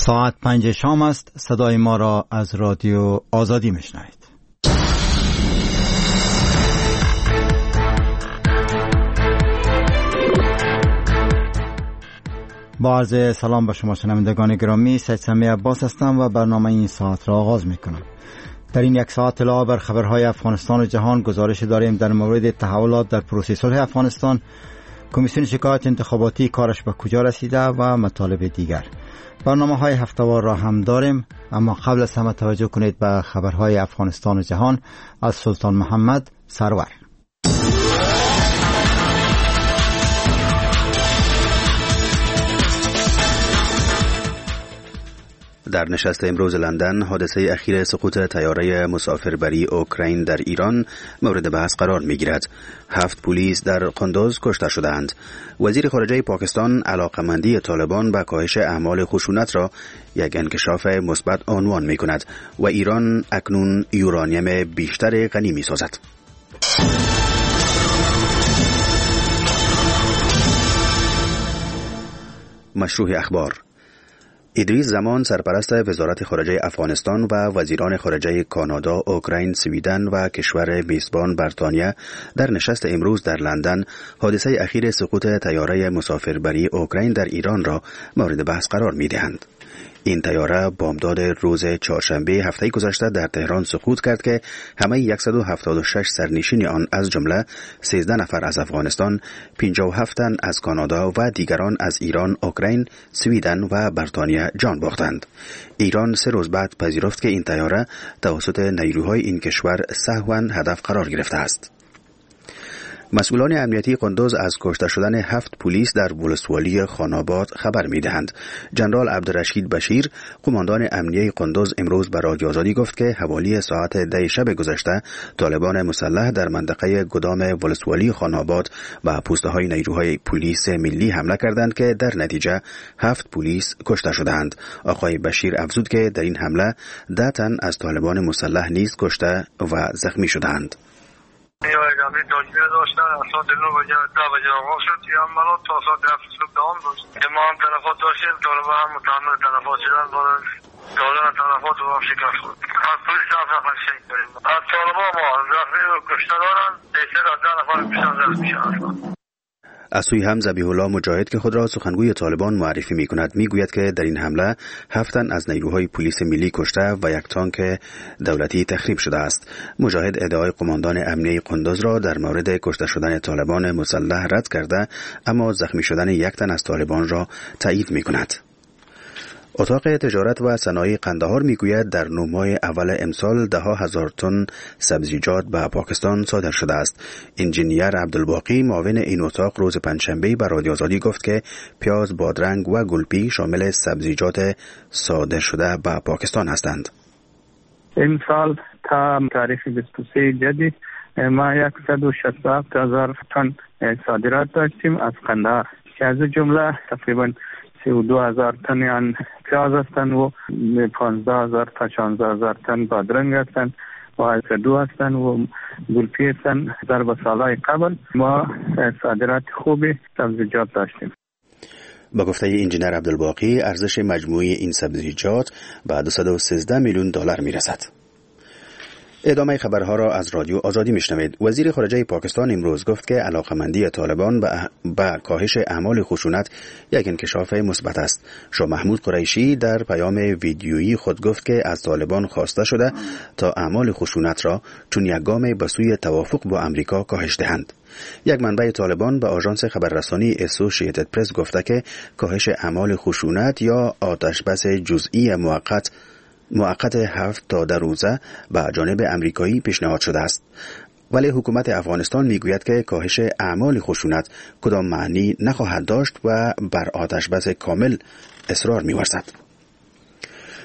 ساعت 5 شام است. صدای ما را از رادیو آزادی میشنوید. با عرض سلام به شما شنوندگان گرامی، سید سمیع عباس هستم و برنامه این ساعت را آغاز میکنم. در این یک ساعت اطلاع بر خبرهای افغانستان و جهان گزارش داریم در مورد تحولات در پروسه صلح افغانستان، کمیسیون شکایت انتخاباتی کارش به کجا رسیده و مطالب دیگر. برنامه‌های هفته‌وار را هم داریم، اما قبل از همه توجه کنید به خبرهای افغانستان و جهان از سلطان محمد سرور. در نشست امروز لندن، حادثه اخیر سقوط طیاره مسافربری اوکراین در ایران مورد بحث قرار می‌گیرد. 7 پلیس در قندوز کشته شدند. وزیر خارجه پاکستان علاقمندی طالبان به کاهش اعمال خشونت را یک انکشاف مثبت عنوان می‌کند و ایران اکنون یورانیم بیشتر غنی می‌سازد. مشروع اخبار. ادریس زمان، سرپرست وزارت خارجه افغانستان و وزیران خارجه کانادا، اوکراین، سویدن و کشور میزبان بریتانیا در نشست امروز در لندن حادثه اخیر سقوط طیاره مسافربری اوکراین در ایران را مورد بحث قرار می‌دهند. این طیاره بامداد روز چهارشنبه هفته گذشته در تهران سقوط کرد که همه 176 سرنشین آن از جمله 13 نفر از افغانستان، 57 تن از کانادا و دیگران از ایران، اوکراین، سویدن و بریتانیا جان باختند. ایران 3 روز بعد پذیرفت که این طیاره توسط نیروهای این کشور سهواً هدف قرار گرفته است. مسئولان امنیتی قندوز از کشته شدن 7 پلیس در ولسوالی خاناباد خبر می‌دهند. جنرال عبدالرشید بشیر، قماندان امنیتی قندوز، امروز به رادیو آزادی گفت که حوالی ساعت 10 شب گذشته طالبان مسلح در منطقه گدام ولسوالی خاناباد و پوسته‌های نیروهای پلیس ملی حمله کردند که در نتیجه 7 پلیس کشته شدند. آقای بشیر افزود که در این حمله 10 تن از طالبان مسلح نیز کشته و زخمی شدند. ادامه داشته داشتن ساعت 9 بجه آغاز شد. یه عملات تا ساعت 7 صبح دوام داشت. ما هم تلفات داشتیم، طالبان هم متحمل تلفات شدن، دادن تلفات رو هم شکست خورد. از پلیس 7 نفر شهید داریم. از طالبان ما زخمی و کشته دارن، بیشتر از 10 نفر کشته زخمی شدن. از سوی هم ذبیح الله مجاهد که خود را سخنگوی طالبان معرفی می‌کند میگوید که در این حمله 7 تن از نیروهای پلیس ملی کشته و 1 تانک دولتی تخریب شده است. مجاهد ادعای قماندان امنیتی قندوز را در مورد کشته شدن طالبان مسلح رد کرده، اما زخمی شدن 1 تن از طالبان را تایید می‌کند. اتاق تجارت و صنایع قندهار میگوید در 9 ماه اول امسال 10,000 تن سبزیجات به پاکستان صادر شده است. انجینیر عبدالباقی، معاون این اتاق، روز پنجشنبه به رادیو آزادی گفت که پیاز، بادرنگ و گلپی شامل سبزیجات صادر شده به پاکستان هستند. امسال تا تاریخ 23 جدید ما 167,000 تن صادرات داشتیم از قندهار که از جمله تقریبا 32,000 تن پیاز هستند و 15,000 تا 16,000 تن بادرنگ هستند و کدو هستند و گلپی هستند. در سالهای قبل ما صادرات خوبی سبزیجات داشتیم. با گفته انجینیر عبدالباقی، ارزش مجموعی این سبزیجات به 213 میلیون دلار میرسد. ادامه خبرها را از رادیو آزادی میشنوید. وزیر خارجه پاکستان امروز گفت که علاقمندی طالبان به کاهش اعمال خشونت یک انکشاف مثبت است. شاه محمود قریشی در پیام ویدیویی خود گفت که از طالبان خواسته شده تا اعمال خشونت را چون یک گام به سوی توافق با امریکا کاهش دهند. یک منبع طالبان به آژانس خبررسانی اسوسییتد پرس گفته که کاهش اعمال خشونت یا آتشبس جزئی موقت 7 تا 10 روزه به جانب امریکایی پیشنهاد شده است. ولی حکومت افغانستان میگوید که کاهش اعمال خشونت کدام معنی نخواهد داشت و بر آتشبس کامل اصرار می‌ورزد.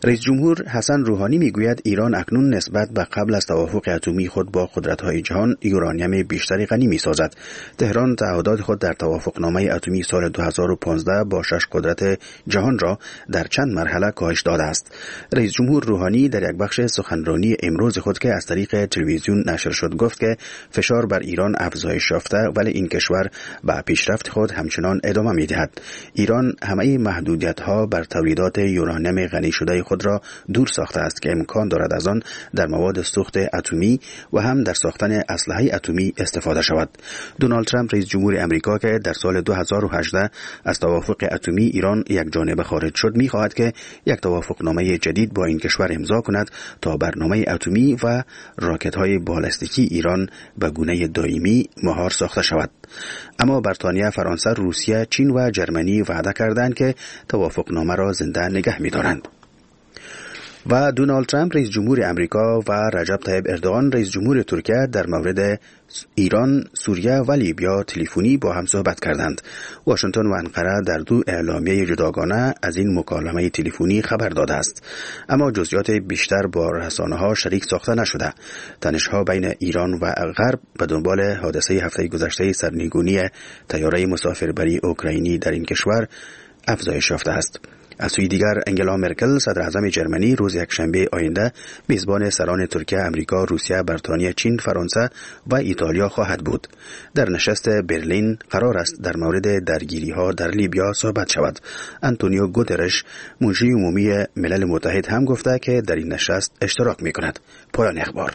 رئیس جمهور حسن روحانی میگوید ایران اکنون نسبت به قبل از توافق اتمی خود با قدرت‌های جهان یورانیم بیشتری غنی می‌سازد. تهران تعهدات خود در توافقنامه اتمی سال 2015 با 6 قدرت جهان را در چند مرحله کاهش داده است. رئیس جمهور روحانی در یک بخش سخنرانی امروز خود که از طریق تلویزیون نشر شد گفت که فشار بر ایران افزایش یافته ولی این کشور به پیشرفت خود همچنان ادامه می‌دهد. ایران همه محدودیت‌ها بر تولیدات یورانیم غنی شده خود را دور ساخته است که امکان دارد از آن در مواد سوخت اتمی و هم در ساختن اسلحه اتمی استفاده شود. دونالد ترامپ رئیس جمهور امریکا که در سال 2018 از توافق اتمی ایران یک جانبه خارج شد می‌خواهد که یک توافقنامه جدید با این کشور امضا کند تا برنامه اتمی و راکت‌های بالستیکی ایران به گونه دائمی مهار ساخته شود. اما بریتانیا، فرانسه، روسیه، چین و جرمنی وعده کردند که توافقنامه را زنده نگه می‌دارند. و دونالد ترامپ رئیس جمهور امریکا و رجب طیب اردوغان رئیس جمهور ترکیه در مورد ایران، سوریه و لیبیا تلفنی با هم صحبت کردند. واشنگتن و انقره در دو اعلامیه جداگانه از این مکالمه تلفنی خبر داده است، اما جزئیات بیشتر با رسانه‌ها شریک ساخته نشده. تنش‌ها بین ایران و غرب به دنبال حادثه هفته گذشته سرنگونی طیاره مسافربری اوکراینی در این کشور افزایش یافته است. از سوی دیگر انگلا مرکل صدر اعظم جرمنی روز یکشنبه آینده میزبان سران ترکیه، امریکا، روسیه، بریتانیا، چین، فرانسه و ایتالیا خواهد بود. در نشست برلین قرار است در مورد درگیری‌ها در لیبیا صحبت شود. آنتونیو گوترش منشی عمومی ملل متحد هم گفته که در این نشست اشتراک می‌کند. پایان اخبار.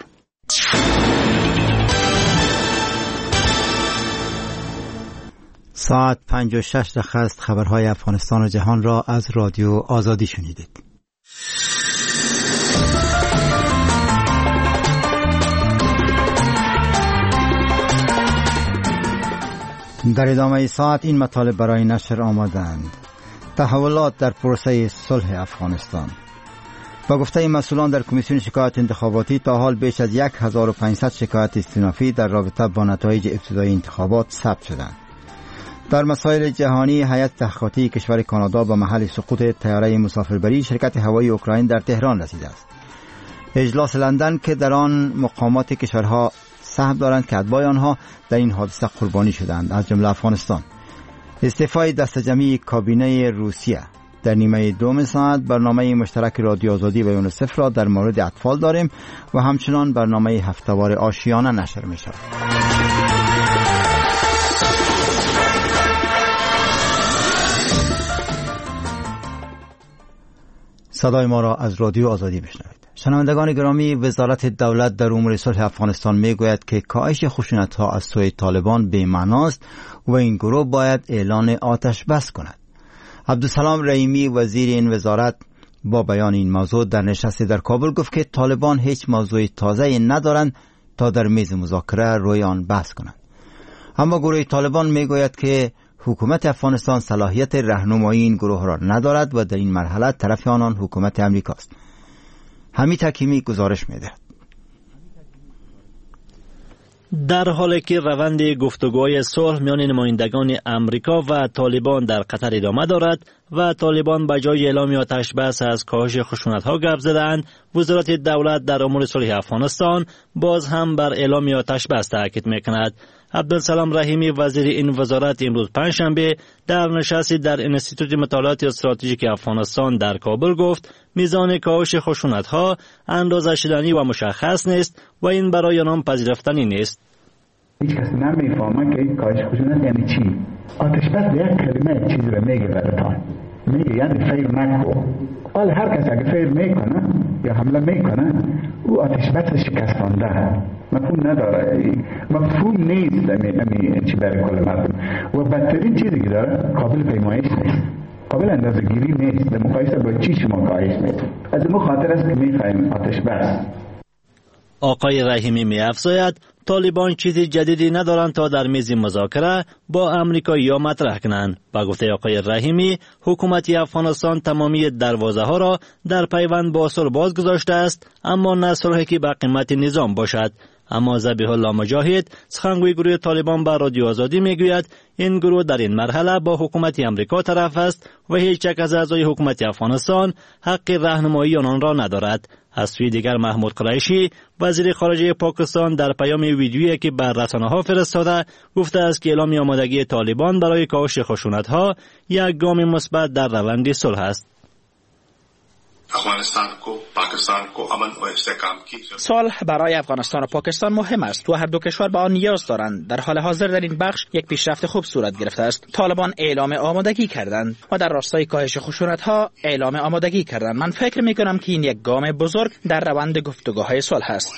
ساعت 5:06 است. خبرهای افغانستان و جهان را از رادیو آزادی شنیدید. در ادامه ساعت این مطالب برای نشر آمدند. تحولات در پروسه صلح افغانستان. با گفته مسئولان در کمیسیون شکایت انتخاباتی تا حال بیش از 1500 شکایت استینافی در رابطه با نتایج ابتدایی انتخابات ثبت شدند. در مسائل جهانی، هیئت تحقیقاتی کشور کانادا به محل سقوط طیاره مسافربری شرکت هوایی اوکراین در تهران رسیده است. اجلاس لندن که در آن مقامات کشورها سهم دارند که اتباع آنها در این حادثه قربانی شدند، از جمله افغانستان. استعفای دست جمعی کابینه روسیه. در نیمه دوم ساعت برنامه مشترک رادیو آزادی و یونیسف را در مورد اطفال داریم و همچنان برنامه هفته‌وار آشیانه نشر می شود. صدای ما را از رادیو آزادی بشنوید. شنوندگان گرامی، وزارت دولت در امور صلح افغانستان میگوید که کاهش خشونت‌ها از سوی طالبان بی‌معناست و این گروه باید اعلان آتش بس کند. عبدالسلام رحیمی وزیر این وزارت با بیان این موضوع در نشست در کابل گفت که طالبان هیچ موضوع تازه‌ای ندارند تا در میز مذاکره روی آن بحث کنند. اما گروه طالبان میگوید که حکومت افغانستان صلاحیت راهنمایی این گروه را ندارد و در این مرحله طرف آنان حکومت امریکا است. حمید حکیمی گزارش می‌دهد. در حالی که روند گفتگوهای صلح میان نمایندگان امریکا و طالبان در قطر ادامه دارد و طالبان به جای اعلام آتش بس از کاهش خشونت‌ها گپ زدند، وزارت دولت در امور صلح افغانستان باز هم بر اعلام آتش بس تاکید می‌کند. عبدالسلام رحیمی وزیر این وزارت امروز پنجشنبه در نشستی در انستیتوت مطالعات استراتژیک افغانستان در کابل گفت میزان کاهش خشونت‌ها اندازه شدنی و مشخص نیست و این برای آنان پذیرفتنی نیست. هیچ کس نمیفهمه که کاهش خشونت یعنی چی. آتش بس یک کلمه چیزی رو میگه براتون. میگه یعنی فیل نکو. حالا هر کس اگه فیل میکنه یا حمله میکنه او آتش بس شکستانده. مفهوم نداره، مفهوم نیست امی چی برای کل مردم و بدترین چیزی که داره قابل پیمایش نیست، قابل اندازه گیری نیست. در مقایسه با چی شما کاهش میدید؟ از این خاطر است که میخوایم آتش بس. آقای رحیمی می‌افزاید طالبان چیزی جدیدی ندارند تا در میز مذاکره با امریکایی‌ها مطرح کنند. با گفته آقای رحیمی، حکومت افغانستان تمامی دروازه‌ها را در پیوند با صلح باز گذاشته است، اما نه صلحی که به قیمت نظام باشد. اما ذبیح الله مجاهد سخنگوی گروه طالبان به رادیو آزادی میگوید این گروه در این مرحله با حکومت امریکا طرف است و هیچ یک از اعضای حکومت افغانستان حق راهنمایی آنان را ندارد. از سوی دیگر محمود قریشی وزیر خارجه پاکستان در پیام ویدیویی که بر رسانه‌ها فرستاده گفته است که اعلام آمادگی طالبان برای کاهش خشونت‌ها یک گام مثبت در روند صلح است. صلح برای افغانستان و پاکستان مهم است و هر دو کشور به آن نیاز دارند. در حال حاضر در این بخش یک پیشرفت خوب صورت گرفته است. طالبان اعلام آمادگی کردند و در راستای کاهش خشونت‌ها اعلام آمادگی کردند. من فکر می‌کنم که این یک گام بزرگ در روند گفتگوهای صلح است.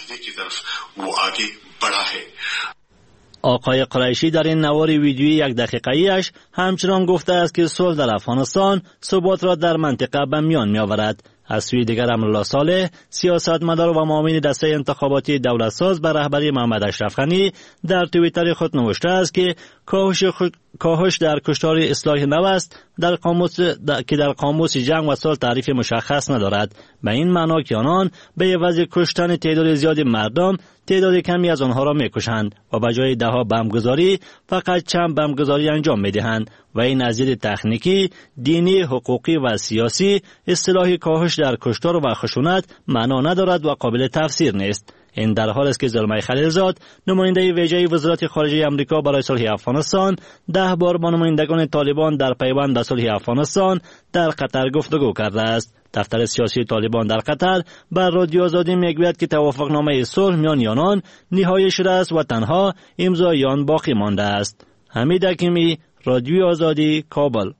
آقای قریشی در این نوار ویدیویی 1 دقیقه‌ایش همچنان گفته است که صلح در افغانستان ثبات را در منطقه به میان می‌آورد. از سوی دیگر امرالله صالح سیاستمدار و معاون دسته انتخاباتی دولتساز به رهبری محمد اشرف غنی در توییتر خود نوشته است که کاهش در کشتار اصلاح نو است که در قاموس جنگ و صلح تعریف مشخص ندارد، به این معنا که آنان به عوض کشتن تعداد زیادی مردم تعداد کمی از آنها را میکشند و به جای دهها بمبگذاری فقط چند بمبگذاری انجام میدهند و این از دید تکنیکی، دینی، حقوقی و سیاسی اصطلاح کاهش در کشتار و خشونت معنا ندارد و قابل تفسیر نیست. این در حال است که زلمه خلیلزاد نماینده ویژه وزارت خارجه آمریکا برای صلح افغانستان 10 بار با نمایندگان طالبان در پیوند به صلح افغانستان در قطر گفتگو کرده است. دفتر سیاسی طالبان در قطر بر رادیو آزادی میگوید که توافقنامه صلح میان آنان نهایی شده است و تنها امضای آن باقی مانده است. حمید حکیمی، رادیو آزادی، کابل.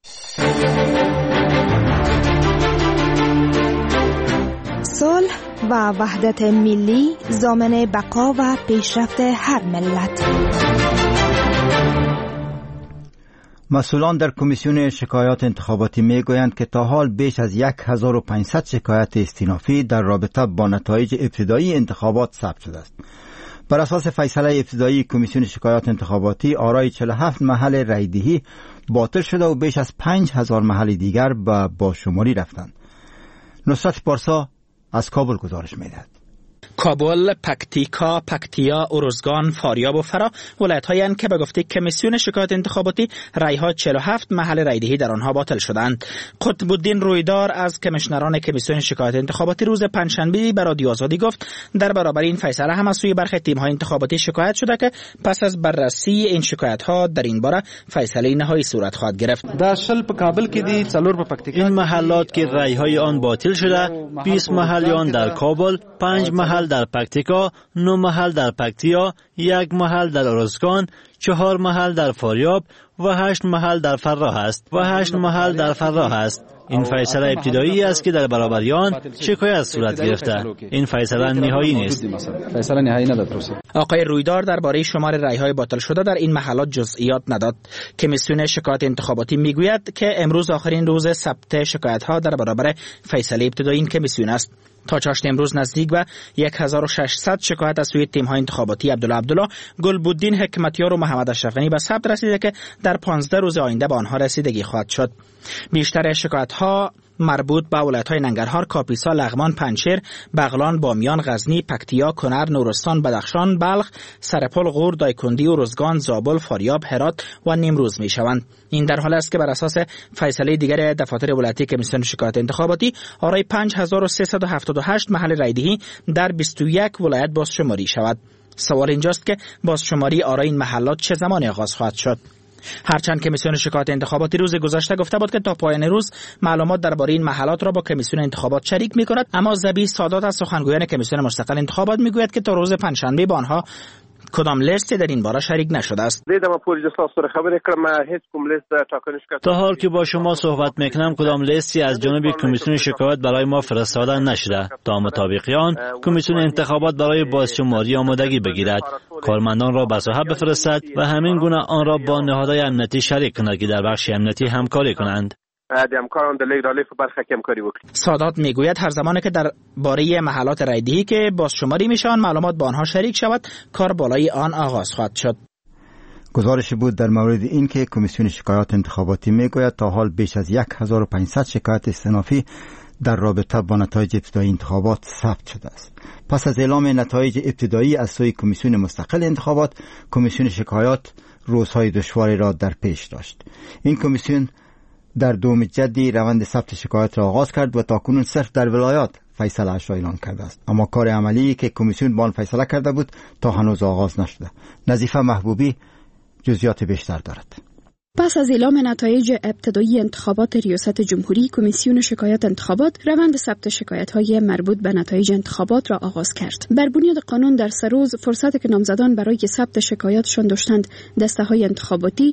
صلح و وحدت ملی ضامن بقا و پیشرفت هر ملت. مسئولان در کمیسیون شکایات انتخاباتی میگویند که تا حال بیش از 1500 شکایت استینافی در رابطه با نتایج ابتدایی انتخابات ثبت شده است. بر اساس فیصله ابتدایی کمیسیون شکایات انتخاباتی، آرای 47 محل رایدهی باطل شده و بیش از 5000 محل دیگر به بازشماری رفتند. نصرت پارسا از کابل گزارش می‌دهد. کابل، پکتیکا، پکتیا، ارزگان، فاریاب و فرا ولایت‌هایی هستند که به گفته کمیسیون شکایات انتخاباتی رای‌ها 47 محل رایدهی در آنها باطل شدند. قطب الدین رویدار از کمیشنران کمیسیون شکایات انتخاباتی روز پنجشنبه به رادیو آزادی گفت در برابر این فیصله هم از سوی برخی تیم‌های انتخاباتی شکایت شده که پس از بررسی این شکایت‌ها در این باره فیصله نهایی صورت خواهد گرفت. در شل په کابل کې دي، څلور په پکتیکا. این محلات که رای‌های آن باطل شده 20 محل آن در کابل، 5 محل در پکتیکا، 9 محل در پکتیا، 1 محل در ارزگان، 4 محل در فاریاب و 8 محل در فراه است. این فیصله ابتدایی است که در برابر آن شکایت صورت گرفته. این فیصله نهایی نیست. فیصله نهایی نداد. آقای رویدار درباره شمار رای‌های باطل شده در این محلات جزئیات نداد. کمیسیون شکایات انتخاباتی میگوید که امروز آخرین روز ثبت شکایت‌ها در برابر فیصله ابتدایی این کمیسیون است. تا چاشت امروز نزدیک به 1600 شکایت از سوی تیم‌های انتخاباتی عبدالله، گلبودین حکمتیار و محمد اشرف غنی به ثبت رسیده که در 15 روز آینده به آنها رسیدگی خواهد شد. بیشتر شکایت‌ها مربوط به ولایت‌های ننگرهار، کاپیسا، لغمان، پنجشیر، بغلان، بامیان، غزنی، پکتیا، کنر، نورستان، بدخشان، بلخ، سرپل، غور، دایکندی، ارزگان، زابل، فاریاب، هرات و نیمروز می‌شوند. این در حال است که بر اساس فیصله دیگر دفاتر ولایتی کمیسیون شکایات انتخاباتی آرای 5378 محل رایدهی در 21 ولایت بازشماری شود. سوال اینجاست که بازشماری آرای این محلات چه زمان آغاز خواهد شد؟ هرچند کمیسیون شکایات انتخاباتی روز گذشته گفته بود که تا پایان روز معلومات درباره این محلات را با کمیسیون انتخابات شریک می‌کند، اما ذبیح سادات از سخنگویان کمیسیون مستقل انتخابات میگوید که تا روز پنجشنبه با آنها کدام لیست در این باره شریک نشده است. تا حال که با شما صحبت میکنم کدام لیستی از جانب کمیسیون شکایات برای ما فرستاده نشده. تا مطابق آن کمیسیون انتخابات برای بازشماری آمادگی بگیرد، کارمندان را به ساحه بفرستد و همین گونه آن را با نهادهای امنیتی شریک کند که در بخش امنیتی همکاری کنند. سادات میگوید هر زمانی که در باره محلات رایدهی که بازشماری میشوند معلومات با آنها شریک شود، کار بالای آن آغاز خواهد شد. گزارشی بود در مورد این که کمیسیون شکایات انتخاباتی میگوید تا حال بیش از 1500 شکایت استینافی در رابطه با نتایج ابتدایی انتخابات ثبت شده است. پس از اعلام نتایج ابتدایی از سوی کمیسیون مستقل انتخابات، کمیسیون شکایات روزهای دشواری را در پیش داشت. این کمیسیون در دوم جدی روند ثبت شکایات را آغاز کرد و تاکنون صرف در ولایات فیصله اش را اعلان کرده است، اما کار عملی که کمیسیون با آن فیصله کرده بود تا هنوز آغاز نشده. نظیفه محبوبی جزئیات بیشتر دارد. پس از اعلام نتایج ابتدایی انتخابات ریاست جمهوری، کمیسیون شکایات انتخابات روند ثبت شکایت‌های مربوط به نتایج انتخابات را آغاز کرد. بر بنیاد قانون در 3 روز فرصت که نامزدان برای ثبت شکایاتشان داشتند، دسته‌های انتخاباتی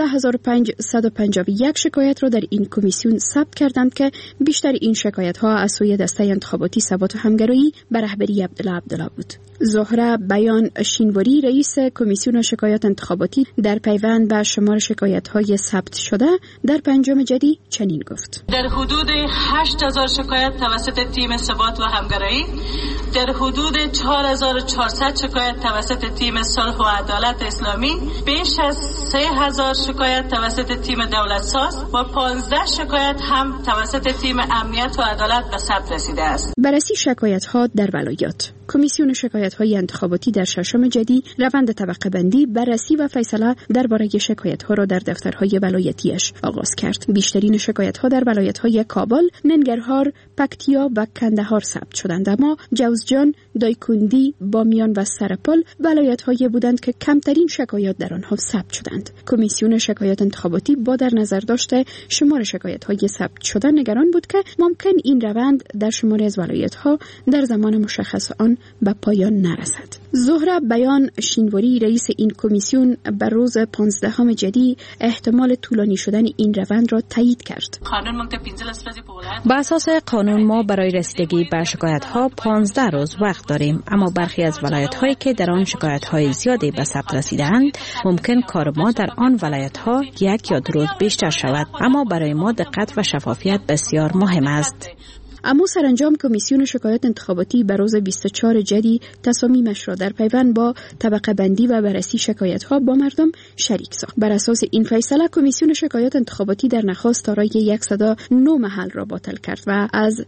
16551 شکایت را در این کمیسیون ثبت کردند که بیشتر این شکایت‌ها از سوی دسته انتخاباتی ثبات و همگرایی به رهبری عبدالله بود. زهره بیان شینواری، رئیس کمیسیون شکایات انتخاباتی، در پیوند به شمار شکایت‌های ثبت شده در 5 جدی چنین گفت: در حدود 8000 شکایت توسط تیم ثبات و همگرایی، در حدود 4400 شکایت توسط تیم صلح و عدالت اسلامی، بیش از 3000 شکایت توسط تیم دولت ساز و 15 شکایت هم توسط تیم امنیت و عدالت به ثبت رسیده است. بررسی شکایت‌ها در ولایات. کمیسیون شکایت‌های انتخاباتی در 6 جدی روند طبقه بندی، بررسی و فیصله درباره شکایت‌ها را در دفترهای ولایتیش آغاز کرد. بیشترین شکایت‌ها در ولایت‌های کابل، ننگرهار، پکتیا و کندهار ثبت شدند، اما جوزجان، دایکندی، بامیان و سرپل ولایت‌هایی بودند که کمترین شکایات در آنها ثبت شدند. کمیسیون شکایات انتخاباتی با در نظر داشته شمار شکایت‌های ثبت شده نگران بود که ممکن این روند در شماری از ولایت‌ها در زمان مشخص آن به پایان نرسد. زهره بیان شینواری، رئیس این کمیسیون، بر روز 15 جدی احتمال طولانی شدن این روند را تایید کرد. بر اساس قانون ما برای رسیدگی به شکایت‌ها 15 روز وقت داریم، اما برخی از ولایت‌هایی که در آن شکایت‌های زیادی به ثبت رسیدند، ممکن کار ما در آن ولایت‌ها 1 یا 2 روز بیشتر شود، اما برای ما دقت و شفافیت بسیار مهم است. اما سرانجام کمیسیون شکایات انتخاباتی بر روز 24 جدی تصامیمش را در پیوند با طبقه بندی و بررسی شکایت‌ها با مردم شریک ساخت. بر اساس این فیصله کمیسیون شکایات انتخاباتی در نخست دارای 109 محل را باطل کرد و از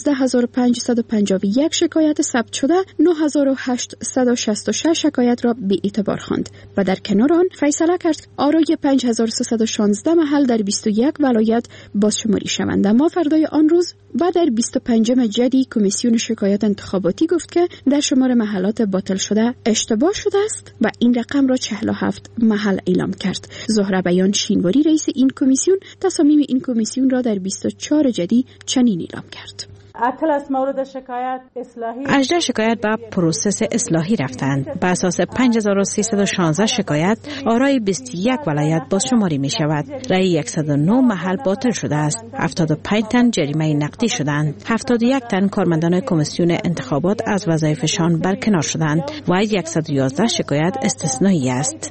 16551 شکایت ثبت شده 9866 شکایت را بی اعتبار خواند و در کنار آن فیصله کرد آرای 5316 محل در 21 ولایت بازشماری شوند. اما فردای آن روز و در 25 جدی کمیسیون شکایات انتخاباتی گفت که در شمار محلات باطل شده اشتباه شده است و این رقم را 47 محل اعلام کرد. زهره بیان شینواری، رئیس این کمیسیون، تصامیم این کمیسیون را در 24 جدی چنین اعلام کرد: 18 شکایت به پروسس اصلاحی رفتند. بر اساس 5316 شکایت آرای 21 ولایت بازشماری می شود. رأی 109 محل باطل شده است. 75 تن جریمه نقدی شدند. 71 تن کارمندان کمیسیون انتخابات از وظایفشان برکنار شدند و 111 شکایت استثنایی است.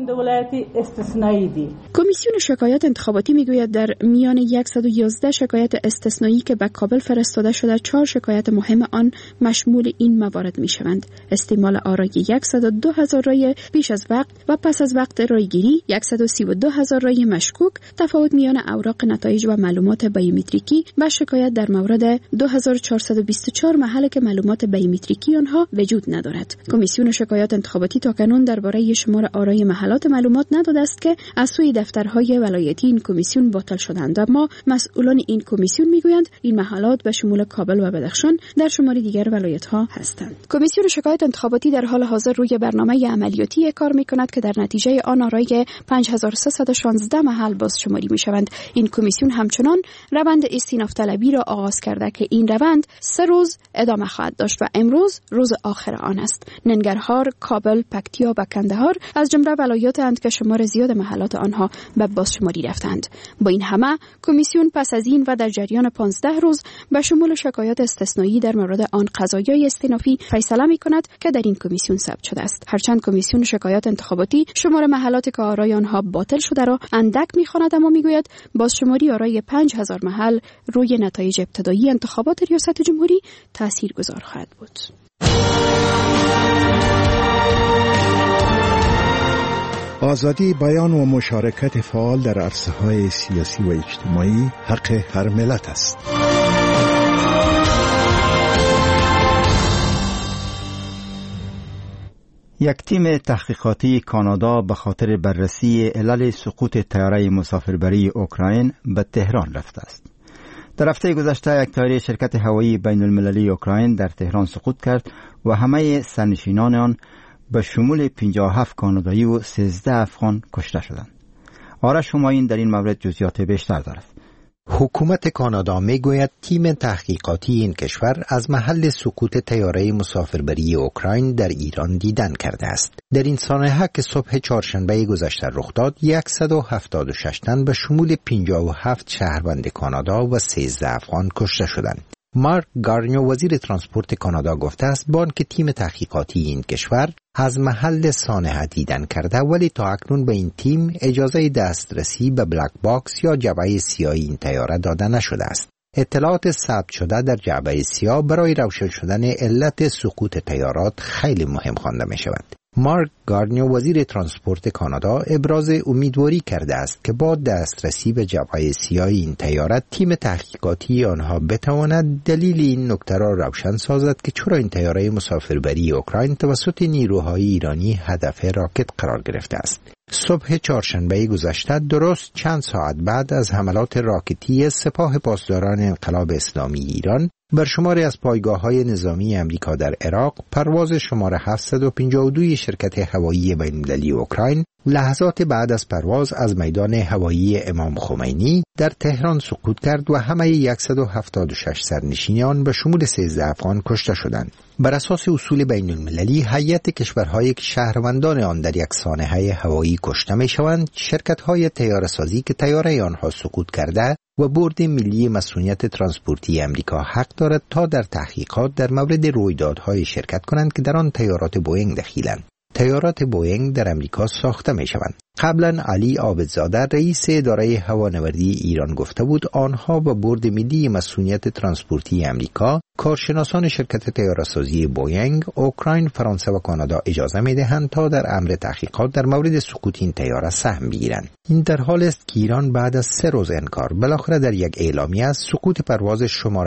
کمیسیون شکایات انتخاباتی می گوید در میان 111 شکایت استثنایی که به کابل فرستاده شده 4 شکایت مهم آن مشمول این موارد می شوند: استعمال آرای 102,000 رای پیش از وقت و پس از وقت رایگیری، 132,000 رای مشکوک، تفاوت میان اوراق نتایج و معلومات بیومتریکی و شکایت در مورد 2424 محل که معلومات بیومتریکی آنها وجود ندارد. کمیسیون شکایات انتخاباتی تاکنون درباره شمار آرای محلات معلومات نداده است که از سوی دفترهای ولایتی این کمیسیون باطل شدند، اما مسئولان این کمیسیون میگویند این محلات به شمول کابل و بدخشان در شماری دیگر ولایت‌ها هستند. کمیسیون شکایات انتخاباتی در حال حاضر روی برنامه عملیاتی کار می‌کند که در نتیجه آن آرای 5316 محل بازشماری می‌شوند. این کمیسیون همچنان روند استیناف طلبی را آغاز کرده که این روند 3 روز ادامه خواهد داشت و امروز روز آخر آن است. ننگرهار، کابل، پکتیا و کندهار از جمله ولایات‌اند که شمار زیاد محلات آنها به بازشماری رفتند. با این همه کمیسیون پس از این و در جریان 15 روز به شمول شکایات استثنایی در مورد آن قضایای استینافی فیصله می‌کند که در این کمیسیون ثبت شده است. هرچند کمیسیون شکایات انتخاباتی شمار محلات که آرای آنها باطل شده را اندک می‌خواند، اما می‌گوید بازشماری آرای 5000 محل روی نتایج ابتدایی انتخابات ریاست جمهوری تاثیرگذار خواهد بود. آزادی بیان و مشارکت فعال در عرصه‌های سیاسی و اجتماعی حق هر ملت است. یک تیم تحقیقاتی کانادا به خاطر بررسی علل سقوط طیاره مسافربری اوکراین به تهران رفته است. در هفته گذشته یک طیاره شرکت هوایی بین المللی اوکراین در تهران سقوط کرد و همه سرنشینان آن به شمول 57 کانادایی و 13 افغان کشته شدند. آرش همایون در این مورد جزئیات بیشتر دارد. حکومت کانادا میگوید تیم تحقیقاتی این کشور از محل سقوط طیاره مسافربری اوکراین در ایران دیدن کرده است. در این سانحه که صبح چهارشنبه گذشته رخ داد، 176 تن به شمول 57 شهروند کانادا و 13 افغان کشته شدند. مارک گارنیو وزیر ترانسپورت کانادا گفته است بانک تیم تحقیقاتی این کشور از محل سانحه دیدن کرده، ولی تا اکنون به این تیم اجازه دسترسی به بلک باکس یا جعبه سیاه این طیاره داده نشده است. اطلاعات ثبت شده در جعبه سیاه برای روشن شدن علت سقوط طیارات خیلی مهم خوانده می شود. مارک گارنیو وزیر ترانسپورت کانادا ابراز امیدواری کرده است که با دسترسی به جعبه سیاه این طیاره تیم تحقیقاتی آنها بتواند دلیل این نکته را روشن سازد که چرا این طیاره مسافربری اوکراین توسط نیروهای ایرانی هدف راکت قرار گرفته است. صبح چهارشنبه گذشته، درست چند ساعت بعد از حملات راکتی سپاه پاسداران انقلاب اسلامی ایران بر شماری از پایگاه‌های نظامی امریکا در عراق، پرواز شماره 752 شرکت هوایی بین‌المللی اوکراین لحظات بعد از پرواز از میدان هوایی امام خمینی در تهران سقوط کرد و همه 176 سرنشینان به شمول 13 افغان کشته شدند. بر اساس اصول بین المللی، هیئت کشورهایی که شهروندان آن در یک سانحه هوایی کشته می‌شوند، شرکت‌های طیاره‌سازی که طیاره آنها سقوط کرده و بورد ملی مسئولیت ترانسپورتی امریکا حق دارد تا در تحقیقات در مورد رویدادهای شرکت کنند که در آن طیارات بوئینگ دخیلند. طیارات بوئینگ در امریکا ساخته می شوند. قبلا علی عابدزاده رئیس اداره هوانوردی ایران گفته بود آنها با بورد ملی مسئولیت ترانسپورتی امریکا، کارشناسان شرکت طیاره‌سازی بوئینگ، اوکراین، فرانسه و کانادا اجازه می دهند تا در امر تحقیقات در مورد سقوط این طیاره سهم بگیرند. این در حال است که ایران بعد از 3 روز انکار بالاخره در یک اعلامیه از سقوط پرواز شماره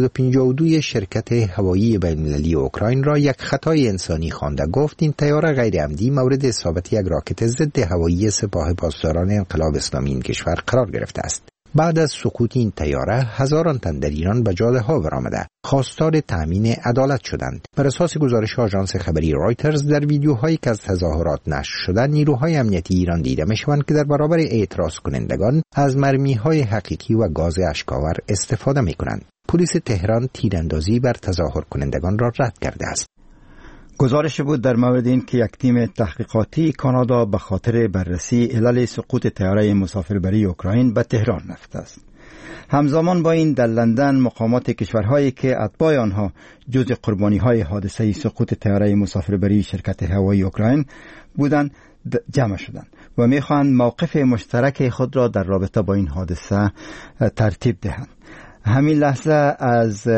752 شرکت هوایی بین‌المللی اوکراین را یک خطای انسانی خوانده. گفت این طیاره غیر عمدی مورد اصابت یک راکت ضد هوایی سپاه پاسداران انقلاب اسلامی این کشور قرار گرفته است. بعد از سقوط این طیاره، هزاران تن در ایران به جاده‌ها برآمده خواستار تامین عدالت شدند. بر اساس گزارش آژانس خبری رایترز، در ویدیوهایی که از تظاهرات نشر شده، نیروهای امنیتی ایران دیده می‌شوند که در برابر اعتراض کنندگان از مرمی‌های حقیقی و گاز اشک‌آور استفاده می‌کنند. پلیس تهران تیراندازی بر تظاهر کنندگان را رد کرده است. گزارش بود در مورد این که یک تیم تحقیقاتی کانادا به خاطر بررسی علل سقوط طیاره مسافربری اوکراین به تهران رفته است. همزمان با این در لندن مقامات کشورهایی که اتباع آنها جزء قربانی‌های حادثه سقوط طیاره مسافربری شرکت هوایی اوکراین بودند جمع شدند و می‌خواهند موقف مشترک خود را در رابطه با این حادثه ترتیب دهند. همین لحظه از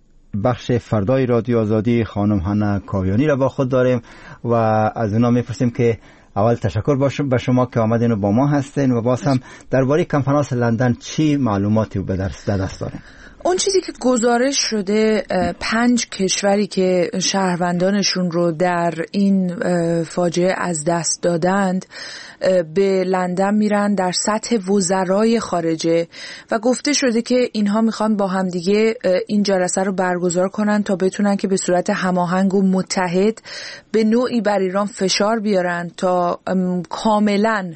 بخش فردای رادیو آزادی خانم هنا کاویانی را با خود داریم و از اونا میپرسیم که اول تشکر به شما که آمدین و با ما هستین و باز هم درباره کنفرانس لندن چی معلوماتی به دست داریم؟ اون چیزی که گزارش شده 5 کشوری که شهروندانشون رو در این فاجعه از دست دادند به لندن میرن در سطح وزرای خارجه و گفته شده که اینها میخوان با هم دیگه این جلسه رو برگزار کنن تا بتونن که به صورت هماهنگ و متحد به نوعی بر ایران فشار بیارن تا کاملاً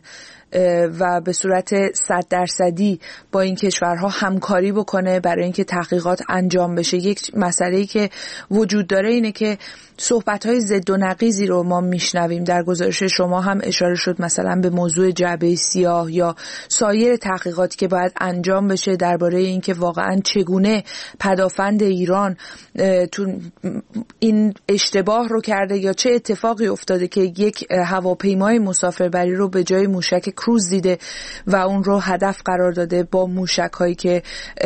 و به صورت 100% با این کشورها همکاری بکنه برای اینکه تحقیقات انجام بشه. یک مسئله‌ای که وجود داره اینه که صحبت‌های ضد و نقیضی رو ما میشنویم. در گزارش شما هم اشاره شد مثلا به موضوع جعبه سیاه یا سایر تحقیقاتی که باید انجام بشه درباره اینکه واقعا چگونه پدافند ایران تو این اشتباه رو کرده یا چه اتفاقی افتاده که یک هواپیمای مسافربری رو به جای موشک کروز دیده و اون رو هدف قرار داده با موشک‌هایی که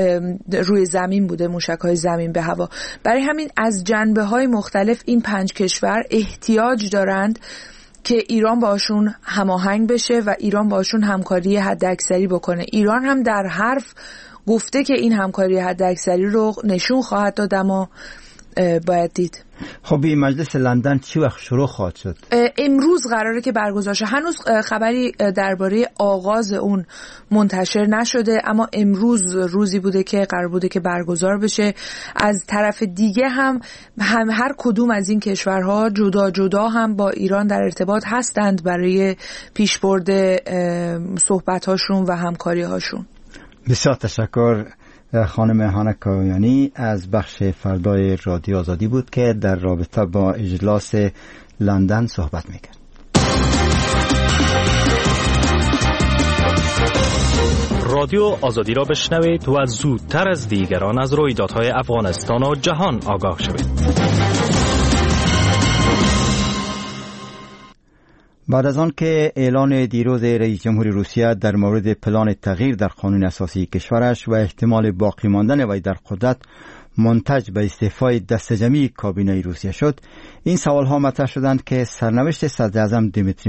روی زمین بوده، موشک‌های زمین به هوا. برای همین از جنبه‌های مختلف این 5 کشور احتیاج دارند که ایران باشون هماهنگ بشه و ایران باشون همکاری حداکثری بکنه. ایران هم در حرف گفته که این همکاری حداکثری رو نشون خواهد داد، اما باید دید. خب این مجلس لندن چی وقت شروع خواهد شد؟ امروز قراره که برگزار شه. هنوز خبری درباره آغاز اون منتشر نشده، اما امروز روزی بوده که قرار بوده که برگزار بشه. از طرف دیگه هم هر کدوم از این کشورها جدا جدا هم با ایران در ارتباط هستند برای پیشبرد صحبت‌هاشون و همکاری‌هاشون. بسیار تشکر خانم هانا کایانی از بخش فردای رادیو آزادی بود که در رابطه با اجلاس لندن صحبت میکرد. رادیو آزادی را بشنوید و زودتر از دیگران از رویدادهای افغانستان و جهان آگاه شوید. بعد از آن که اعلان دیروز رئیس جمهور روسیه در مورد پلان تغییر در قانون اساسی کشورش و احتمال باقی ماندن وی در قدرت منتج به استعفای دسته جمعی کابینه روسیه شد، این سوال ها مطرح شدند که سرنوشت صدر اعظم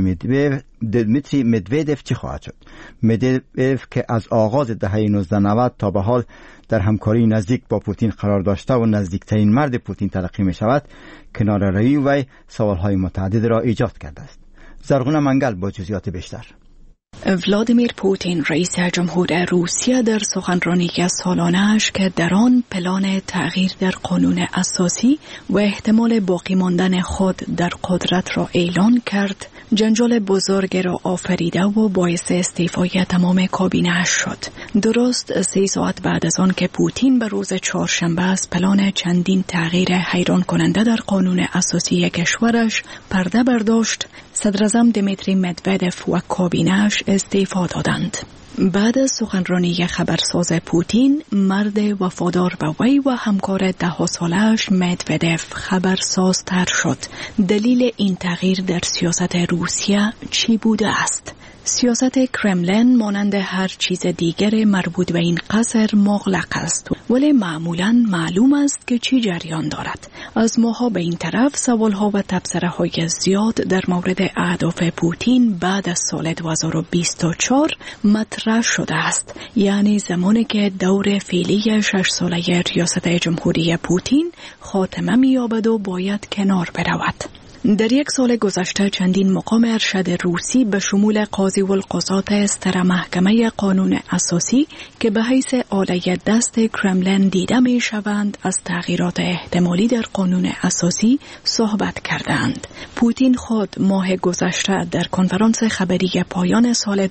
دمیتری مدودف چی خواهد شد. مدودف که از آغاز دهه 1990 تا به حال در همکاری نزدیک با پوتین قرار داشته و نزدیکترین مرد پوتین تلقی می شود، کناره‌روی وی سوال های متعدد را ایجاد کرده است. زرغونه منگل با جزئیات بیشتر. ولادیمیر پوتین رئیس جمهور روسیه در سخنرانی سالانه‌اش که در آن پلان تغییر در قانون اساسی و احتمال باقی ماندن خود در قدرت را اعلان کرد، جنجال بزرگ را آفریده و باعث استعفای تمام کابینه‌اش شد. درست 3 ساعت بعد از آن که پوتین به روز چهارشنبه از پلان چندین تغییر حیران کننده در قانون اساسی کشورش پرده برداشت، صدر اعظم دمیتری مدودف و کابینه‌اش استعفا دادند. بعد از سخنرانی خبرساز پوتین، مرد وفادار به وی و همکار 10 ساله‌اش مدودف خبرسازتر شد. دلیل این تغییر در سیاست روسیه چی بوده است؟ سیاست کرملین مانند هر چیز دیگر مربوط به این قصر مغلق است، ولی معمولاً معلوم است که چی جریان دارد. از ماها به این طرف سوالها و تبصره‌های زیاد در مورد اهداف پوتین بعد از سال 2024 مطرح شده است، یعنی زمانی که دور فعلی 6 ساله ریاست جمهوری پوتین خاتمه می‌یابد و باید کنار برود. در 1 سال گذشته چندین مقام ارشد روسی به شمول قاضی القضات استر محکمه قانون اساسی که به حیث آله دست کرملین دیده می شوند از تغییرات احتمالی در قانون اساسی صحبت کردند. پوتین خود ماه گذشته در کنفرانس خبری پایان سال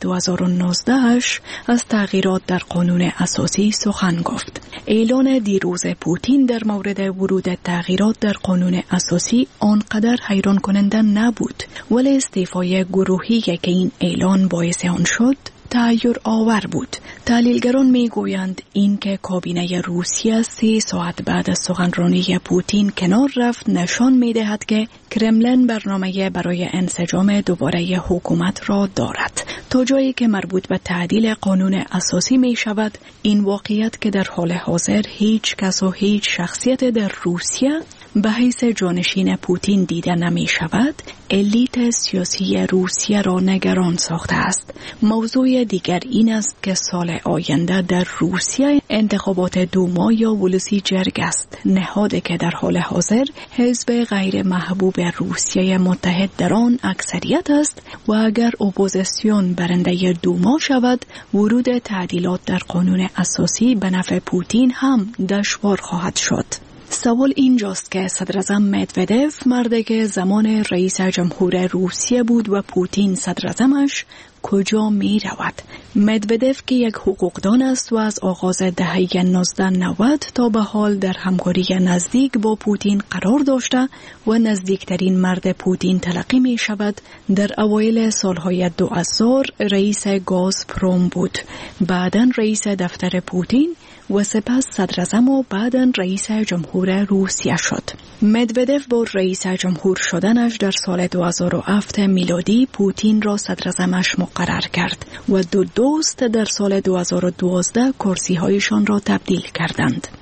2019 از تغییرات در قانون اساسی سخن گفت. اعلان دیروز پوتین در مورد ورود تغییرات در قانون اساسی آنقدر حیران کننده نبود، ولی استعفای گروهی که این اعلان باعث آن شد تغییر آور بود. تحلیلگران می گویند این که کابینه روسیه 3 ساعت بعد از سخنرانی پوتین کنار رفت نشان می دهد که کرملین برنامه برای انسجام دوباره حکومت را دارد. تا جایی که مربوط به تعدیل قانون اساسی می شود، این واقعیت که در حال حاضر هیچ کس و هیچ شخصیت در روسیه به حیث جانشین پوتین دیده نمی شود، الیت سیاسی روسیه را نگران ساخته است. موضوع دیگر این است که سال آینده در روسیه انتخابات دوما یا ولسی جرگ است، نهادی که در حال حاضر حزب غیر محبوب روسیه متحد در آن اکثریت است و اگر اپوزیسیون برنده دوما شود، ورود تعدیلات در قانون اساسی به نفع پوتین هم دشوار خواهد شد. سوال اینجاست که صدر اعظم مدودف، مردی که زمان رئیس جمهور روسیه بود و پوتین صدر اعظمش، کجا می رود؟ مدودف که یک حقوقدان است و از آغاز دهه 1990 تا به حال در همکاری نزدیک با پوتین قرار داشته و نزدیکترین مرد پوتین تلقی می شود، در اوایل سالهای 2000 رئیس گازپروم بود، بعداً رئیس دفتر پوتین و سپس صدر اعظم و بعداً رئیس جمهور روسیه شد. مدودف با رئیس جمهور شدنش در سال 2007 میلادی پوتین را صدر اعظمش مقرر کرد و دو دوست در سال 2012 کرسی‌هایشان را تبدیل کردند.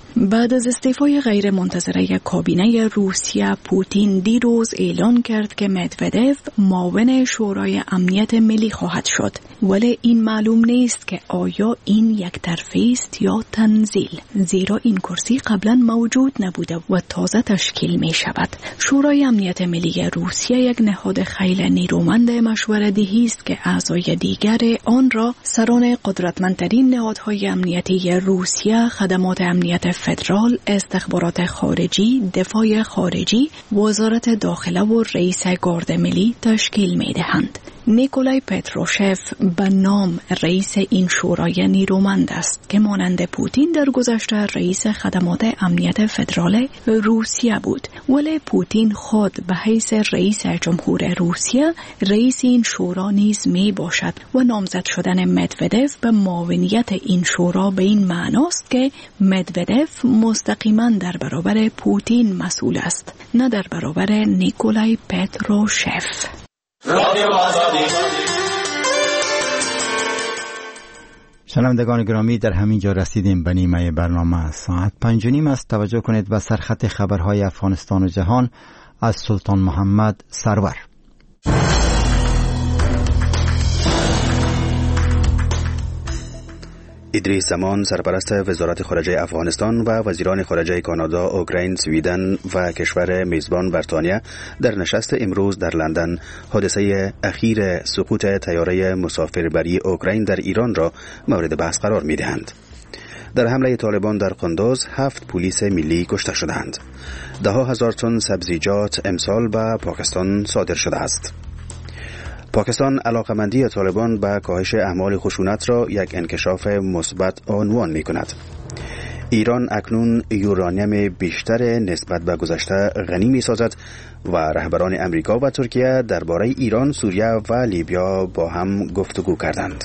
بعد از استعفای غیر منتظره کابینه روسیه، پوتین دیروز اعلان کرد که مدودف معاون شورای امنیت ملی خواهد شد، ولی این معلوم نیست که آیا این یک طرفه است یا تنزیل، زیرا این کرسی قبلا موجود نبوده و تازه تشکیل می شود. شورای امنیت ملی روسیه یک نهاد خیلی نیرومند مشوره‌دهی است که اعضای دیگر آن را سران قدرتمندترین نهادهای امنیتی روسیه، خدمات امنیت فدرال، استخبارات خارجی، دفاع خارجی، وزارت داخله و رئیس گارد ملی تشکیل می دهند. نیکولای پتروشف به نام رئیس این شورای نیرومند است که مانند پوتین در گذشته رئیس خدمات امنیت فدرال روسیه بود، ولی پوتین خود به حیث رئیس جمهور روسیه رئیس این شورا نیز می باشد و نامزد شدن مدودف به معاونیت این شورا به این معناست که مدودف مستقیما در برابر پوتین مسئول است، نه در برابر نیکولای پتروشف. شنوندگان گرامی، در همین جا رسیدیم به نیمه برنامه. ساعت 5:30 است. توجه کنید به سرخط خبرهای افغانستان و جهان از سلطان محمد سرور. ادریس زمان سرپرست وزارت خارجه افغانستان و وزیران خارجه کانادا، اوکراین، سویدن و کشور میزبان بریتانیا در نشست امروز در لندن حادثه اخیر سقوط طیاره مسافربری اوکراین در ایران را مورد بحث قرار می دهند. در حمله طالبان در قندوز 7 پلیس ملی کشته شدند. 10,000 تن سبزیجات امسال به پاکستان صادر شده است. پاکستان علاقمندی طالبان به کاهش اعمال خشونت را یک انکشاف مثبت عنوان می کند. ایران اکنون یورانیم بیشتر نسبت به گذشته غنی می سازد و رهبران امریکا و ترکیه درباره ایران، سوریه و لیبیا با هم گفتگو کردند.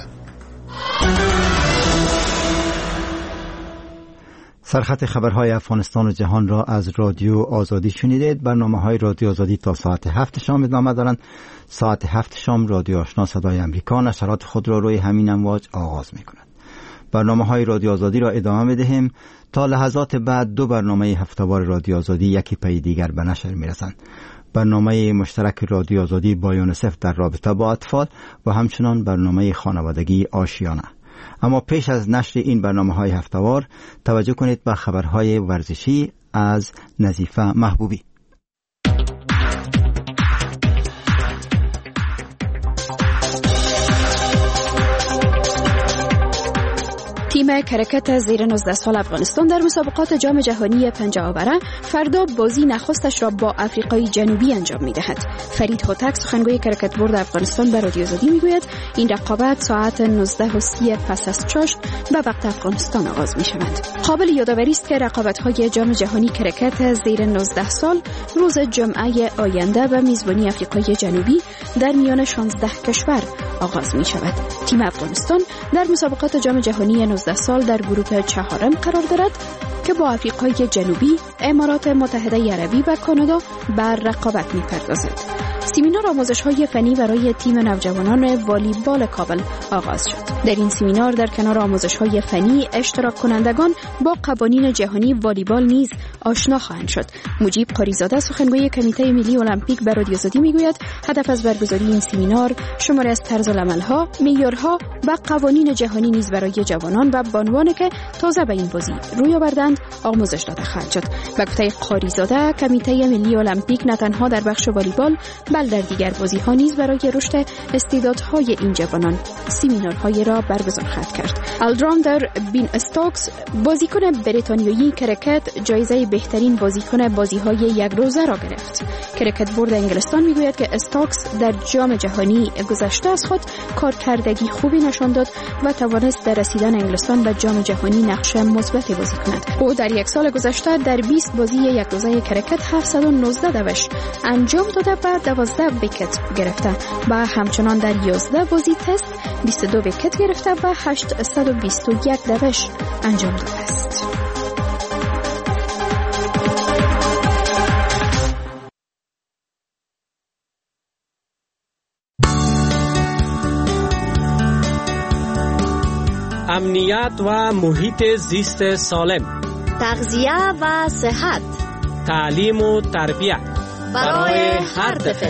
سرخط خبرهای افغانستان و جهان را از رادیو آزادی شنیدید. برنامه‌های رادیو آزادی تا ساعت 7 شام ادامه دارند. ساعت 7 شام رادیو آشنا صدای امریکا نشرات خود را روی همین امواج آغاز می‌کند. برنامه‌های رادیو آزادی را ادامه می‌دهیم. تا لحظات بعد 2 برنامه هفته‌وار رادیو آزادی یکی پی دیگر به نشر می‌رسند. برنامه مشترک رادیو آزادی با یونیسف در رابطه با اطفال و همچنان برنامه خانوادگی آشیانه. اما پیش از نشر این برنامه‌های هفته‌وار توجه کنید به خبرهای ورزشی از نظیفه محبوبی. تیم کرکت زیر 19 سال افغانستان در مسابقات جام جهانی پنجاوبره فردا بازی نخستش را با آفریقای جنوبی انجام می‌دهد. فرید هوتک سخنگوی کرکت بورد افغانستان به رادیو آزادی میگوید این رقابت ساعت 19:30 پس از چاشت به وقت افغانستان آغاز می‌شود. قابل یادآوری است که رقابت‌های جام جهانی کرکت زیر 19 سال روز جمعه آینده به میزبانی آفریقای جنوبی در میان 16 کشور آغاز می‌شود. تیم افغانستان در مسابقات جام جهانی 19 سال در گروه 4 قرار دارد که با آفریقای جنوبی، امارات متحده عربی و کانادا بر رقابت می‌پردازد. سمینار آموزش‌های فنی برای تیم نوجوانان والیبال کابل آغاز شد. در این سمینار در کنار آموزش‌های فنی، اشتراک کنندگان با قوانین جهانی والیبال نیز آشنا خواهند شد. مجیب قاریزاده سخنگوی کمیته ملی المپیک به رادیو آزادی میگوید هدف از برگزاری این سمینار شماری از طرزالعمل‌ها، معیارها و قوانین جهانی نیز برای جوانان و بانوانی که تازه به این بازی روی آوردند آموزش داده خواهد شد. به گفته قاریزاده کمیته ملی المپیک نه تنها در بخش والیبال بلکه در دیگر بازی‌ها نیز برای رشد استعدادهای این جوانان سمینارهای را برگزار خواهد کرد. الراندر بین استوکس بازیکن بریتانیایی کرکت جایزه بهترین بازیکن بازی‌های یک روزه را گرفت. کرکت بورد انگلستان میگوید که استوکس در جام جهانی گذشته از خود کارکردگی خوبی نشان داد و توانست در رسیدن انگلستان به جام جهانی نقش مثبتی بازی کند. او در یک سال گذشته در 20 بازی یک روزه کرکت 719 دوش انجام داده و 12 ویکت گرفته و همچنان در 11 بازی تست 22 ویکت گرفته و 821 دوش انجام داده است. امنیت و محیط زیست سالم. تغذیه و صحت، تعلیم و تربیت برای هر طفل.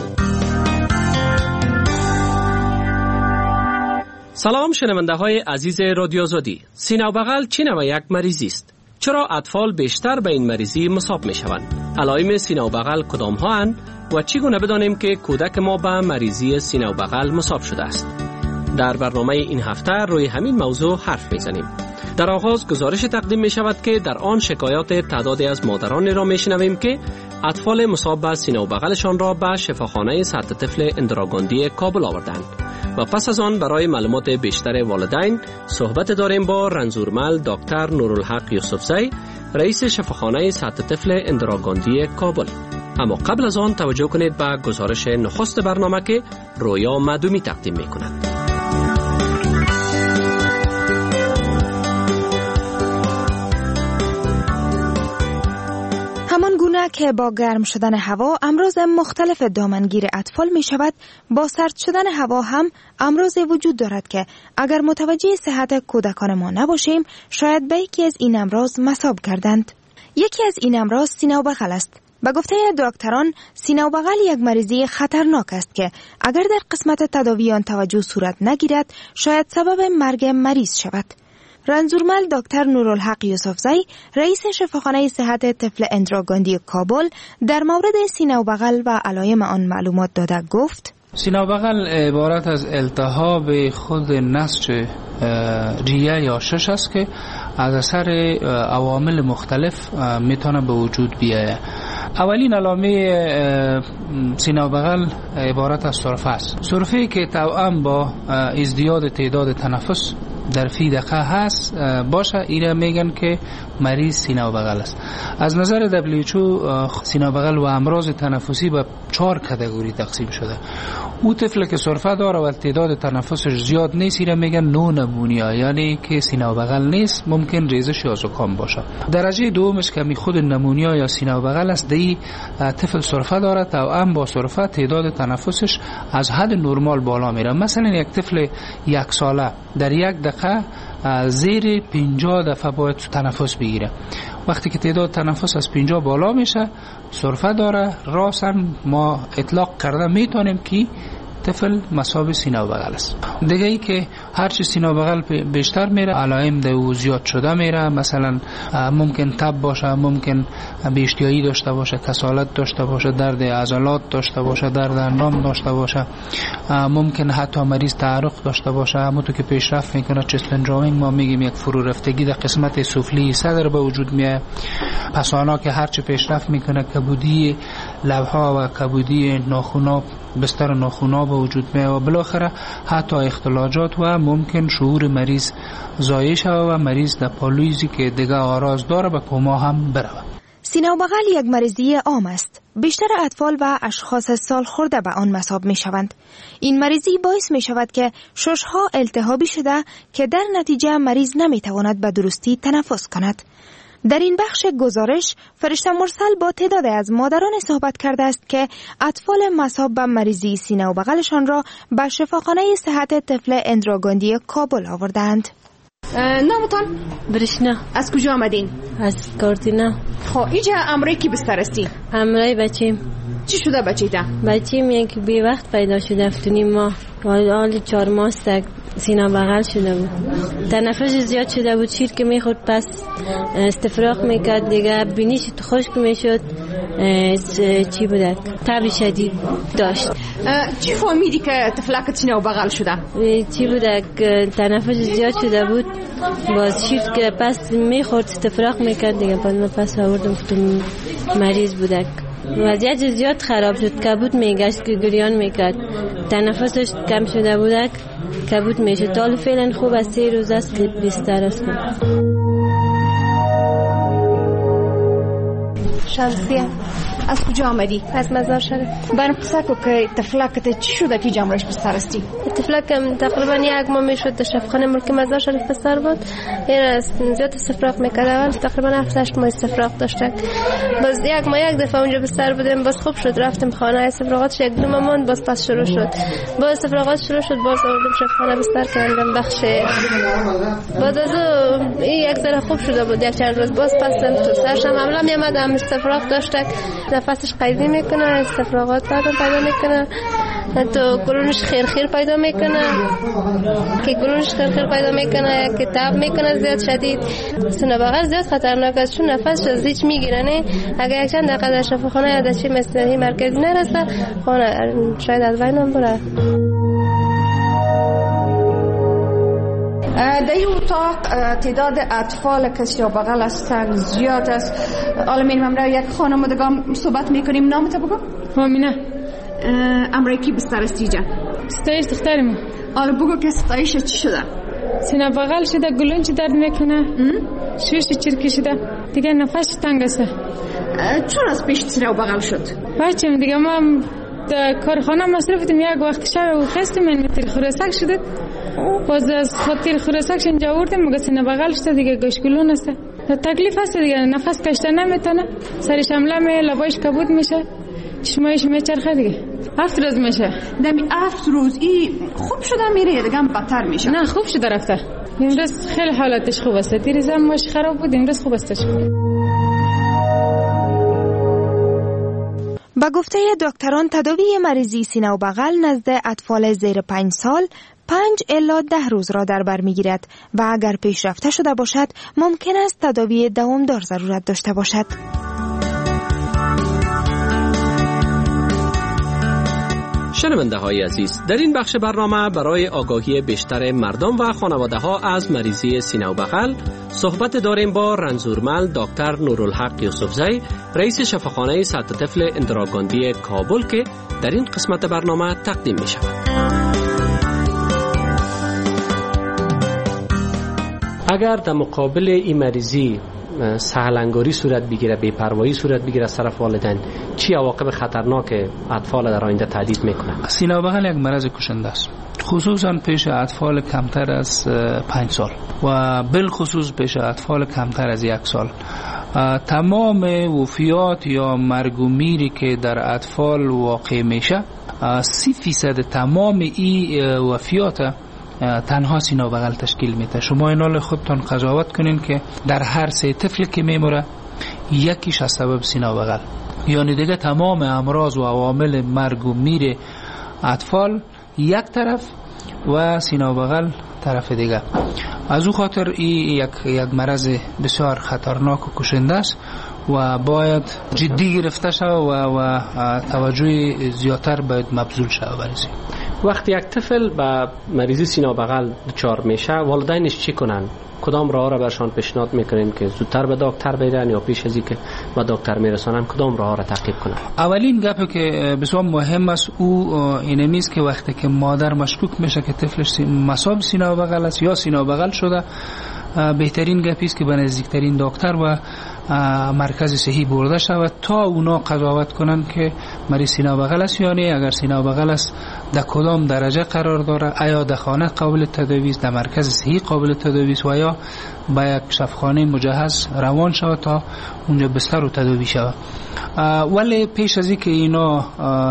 سلام شنونده های عزیز رادیو آزادی. سینه و بغل چه نوع یک مریضی است؟ چرا اطفال بیشتر به این مریضی مصاب می شوند؟ علائم سینه و بغل کدام ها اند و چگونه بدانیم که کودک ما به مریضی سینه و بغل مصاب شده است؟ در برنامه این هفته روی همین موضوع حرف می زنیم. در آغاز گزارش تقدیم می شود که در آن شکایات تعدادی از مادران را می شنویم که اطفال مصاب به سینه و بغلشان را به شفاخانه سطح طفل اندراگاندی کابل آوردند. و پس از آن برای معلومات بیشتر والدین صحبت داریم با رنزورمل دکتر نورالحق یوسفزی، رئیس شفاخانه سطح طفل اندراگاندی کابل. اما قبل از آن توجه کنید به گزارش نخست برنامه که رویا معدومی تقدیم می کند. همان گونه که با گرم شدن هوا امراض مختلف دامنگیر اطفال می شود، با سرد شدن هوا هم امراض وجود دارد که اگر متوجه صحت کودکان ما نباشیم شاید به یکی از این امراض مصاب گردند. یکی از این امراض سینه و بغل است. به گفته دکتران سینه و بغل یک مریضی خطرناک است که اگر در قسمت تداوی آن توجه صورت نگیرد شاید سبب مرگ مریض شود. رنزورمل دکتر نورالحق یوسفزی، رئیس شفاخانه صحت طفل اندراگاندی کابل، در مورد سینه و بغل و علائم آن معلومات داده گفت: سینه و بغل عبارت از التهاب خود نسج ریه یا شش است که از اثر عوامل مختلف میتونه به وجود بیاید. اولین علامه سینه و بغل عبارت از سرفه است. سرفه‌ای که توأم با ازدیاد تعداد تنفس در فی دقیقه هست باشه، اینا میگن که مریض سینه و بغل است. از نظر WHO سینه و بغل و امراض تنفسی به 4 کاتگوری تقسیم شده. او طفل که سرفه داره و تعداد تنفسش زیاد نیست اینا میگن نو نمونیا، یعنی که سینه و بغل نیست، ممکن ریزش یا زکام باشه. درجه دومش که می خود نمونیا یا سینه و بغل است، دی طفل سرفه داره، توأم با سرفه تعداد تنفسش از حد نرمال بالا میره. مثلا یک طفل 1 ساله در 1 دقیقه زیر 50 دفعه باید تنفس بگیره. وقتی که تعداد تنفس از 50 بالا میشه سرفه داره، راسن ما اطلاق کرده میتونیم که طفل مصاب سینه و بغل است. دیگه ای که هرچی سینه و بغل بیشتر میره علائم دو زیاد شده میره. مثلا ممکن تب باشه، ممکن بی‌اشتهایی داشته باشه، کسالت داشته باشه، درد عضلات داشته باشه، درد اندام داشته باشه، ممکن حتی مریض تعرق داشته باشه. همونطور که پیشرفت میکنه چست پنجامینگ ما میگیم یک فرو رفتگی در قسمت سفلی صدر به وجود میاد. پسانا که هرچی پیشرفت میکنه کبودی لبها و کبودی ناخونا بستر ناخونا به وجود میاد و بالاخره حتی اختلاجات و ممکن شعور مریض ضایع شود و مریض در پالویزی که دیگه آراز داره به کما هم بره. سینه و بغل یک مریضی عام است. بیشتر اطفال و اشخاص سال خورده به آن مصاب می شوند. این مریضی باعث می شود که ششها التهابی شده که در نتیجه مریض نمی تواند به درستی تنفس کند. در این بخش گزارش فرشته مرسل با تعداد از مادران صحبت کرده است که اطفال مصاب به مریضی سینه و بغلشان را به شفاخانه صحت طفل اندراگاندی کابل آوردند. نامتان؟ برشنا. از کجا آمدین؟ از کارتینا. خب اینجا امرای کی بستر هستی؟ امرای بچیم. چی شده بچیتا؟ بچیم یک بی وقت پیدا شده، 7.5 ماه، حال 4 ماه است سینه بغل شده بود. تنفس زیاد شده بود، شیر که میخورد پس استفراغ میکرد، دیگه بینیش خشک میشد. چی بودک؟ تب شدید داشت. چی فهمیدی که طفلک سینه بغل شده؟ چی بودک؟ تنفس زیاد شده بود، باز شیر که پس میخورد استفراغ میکرد، دیگه پس آوردم که مریض بودک. وضعیت زیاد خراب شد، کبود میگشت که گریان میکرد، تنفسش کم شده بودک، کبود میشه. تا فعلا خوب از 3 روز است که بیستر است. شمسیه. از کجا آمدی؟ از مزار شریف. برام قصه کو که تفلکت چی شده که جامرش بستر استی؟ تفلکم تقریبا یک ماه میشد در شفاخانه ملک مزار شریف بستر بود. این زیاد استفراغ میکرد. اول تقریبا 7-8 ماه استفراغ داشتن. باز یک ماه یک دفعه اونجا بستر بودیم، باز خوب شد، رفتیم خانه استفراغاتش 1-2 ماه ماند، باز پس شروع شد. باز استفراغات شروع شد، باز آوردیم شفاخانه بستر کردم بخش. بعد از این یک ذره خوب شده بود، یک چند روز باز پس تو سرش هم عملا میامد، استفراغ داشته، نفسش قیزی میکنه، استفراغات پیدا میکنه، تو گلونش خیرخیر پیدا میکنه که گلونش خیرخیر پیدا میکنه که تب میکنه زیاد شدید. سینه بغل زیاد خطرناک است چون نفسش از هیچ میگیره. نه اگر یک چند دقیقه در شفاخانه یا در چی مثل این مرکزی نرسه خانه شاید از بین هم بره. در این اتاق تعداد اطفال که سیاه بغل هستن زیاد است. حالا میریم امرای یک خانوادگان صحبت میکنیم. نامت بگو؟ مامینه. امرای کی بستر استی جان؟ ستایش دخترم. حالا بگو که ستایش چی شده؟ سینه بغل شده، گلونچ درد میکنه، شوش چرکی شده، دیگه نفسش تنگ است. چرا از پیش سینه بغل شد؟ بچم دیگه ما در کارخانه مصرف بودیم، یک وقت شب و خستیم این تیر خورسک شده، باز از خاطر خورسکش اینجا آوردیم، مگه سینه بغل شده دیگه، گوشگلون است، تکلیف هست دیگه، نفس کشیدن نمیتونه، سرش حمله می، لبایش کبود میشه، چشمایش میچرخه دیگه. 7 روز میشه. دمی 7 روز ای خوب شده میره دیگه هم بدتر میشه؟ نه خوب شده رفته. امروز خیلی حالتش خوب است. دیروز هم ماش خراب بود، امروز خوب استش. با گفته دکتران تداوی مریضی سینه و بغل نزد اطفال زیر 5 سال 5 الی 10 روز را در بر میگیرد و اگر پیشرفته شده باشد ممکن است تداوی دوامدار ضرورت داشته باشد. شنونده های عزیز، در این بخش برنامه برای آگاهی بیشتر مردم و خانواده ها از مریضی سینه و بغل صحبت داریم با رنزورمل دکتر نورالحق یوسفزی، رئیس شفاخانه سطح طفل اندراگاندی کابل که در این قسمت برنامه تقدیم می شود. اگر در مقابل این مریضی سهلنگاری صورت بگیره، بی‌پروایی صورت بگیره از طرف والدین، چی عواقب خطرناک اطفال در آینده تهدید میکنه؟ سینه و بغل یک مرض کشنده است، خصوصا پیش اطفال کمتر از 5 سال و بالخصوص پیش اطفال کمتر از 1 سال. تمام وفیات یا مرگ و میری که در اطفال واقع میشه 30% تمام این وفیات تنها سینه و بغل تشکیل میده. شما اینال خودتان قضاوت کنین که در هر 3 طفل که میموره یکیش از سبب سینه و بغل، یعنی دیگه تمام امراض و عوامل مرگ و میر اطفال یک طرف و سینه و بغل طرف دیگه. از او خاطر این یک مرض بسیار خطرناک و کشنده است و باید جدی گرفته شود و توجه زیادتر باید مبذول شود برای. وقتی یک طفل با مریضی سینه و بغل دچار میشه والدینش چی کنن؟ کدام راه را برشان پیشنهاد میکنین که زودتر به دکتر برن یا پیش از اینکه به دکتر میرسونن کدام راه را تعقیب کنن؟ اولین گپی که بسیار مهم است او اینمی است که وقتی که مادر مشکوک میشه که طفلش مصاب سینه و بغل است یا سینه و بغل شده، بهترین گپی است که به نزدیکترین دکتر و مرکز صحی برده شود تا اونا قضاوت کنن که مریض سینه و بغل است یا نه. اگر سینه و بغل است در کدام درجه قرار داره، آیا در خانه قابل تداوی است، در مرکز صحی قابل تداوی است و یا با یک شفاخانه مجهز روان شود تا اونجا بستر و تداوی شود. ولی پیش از اینکه اینا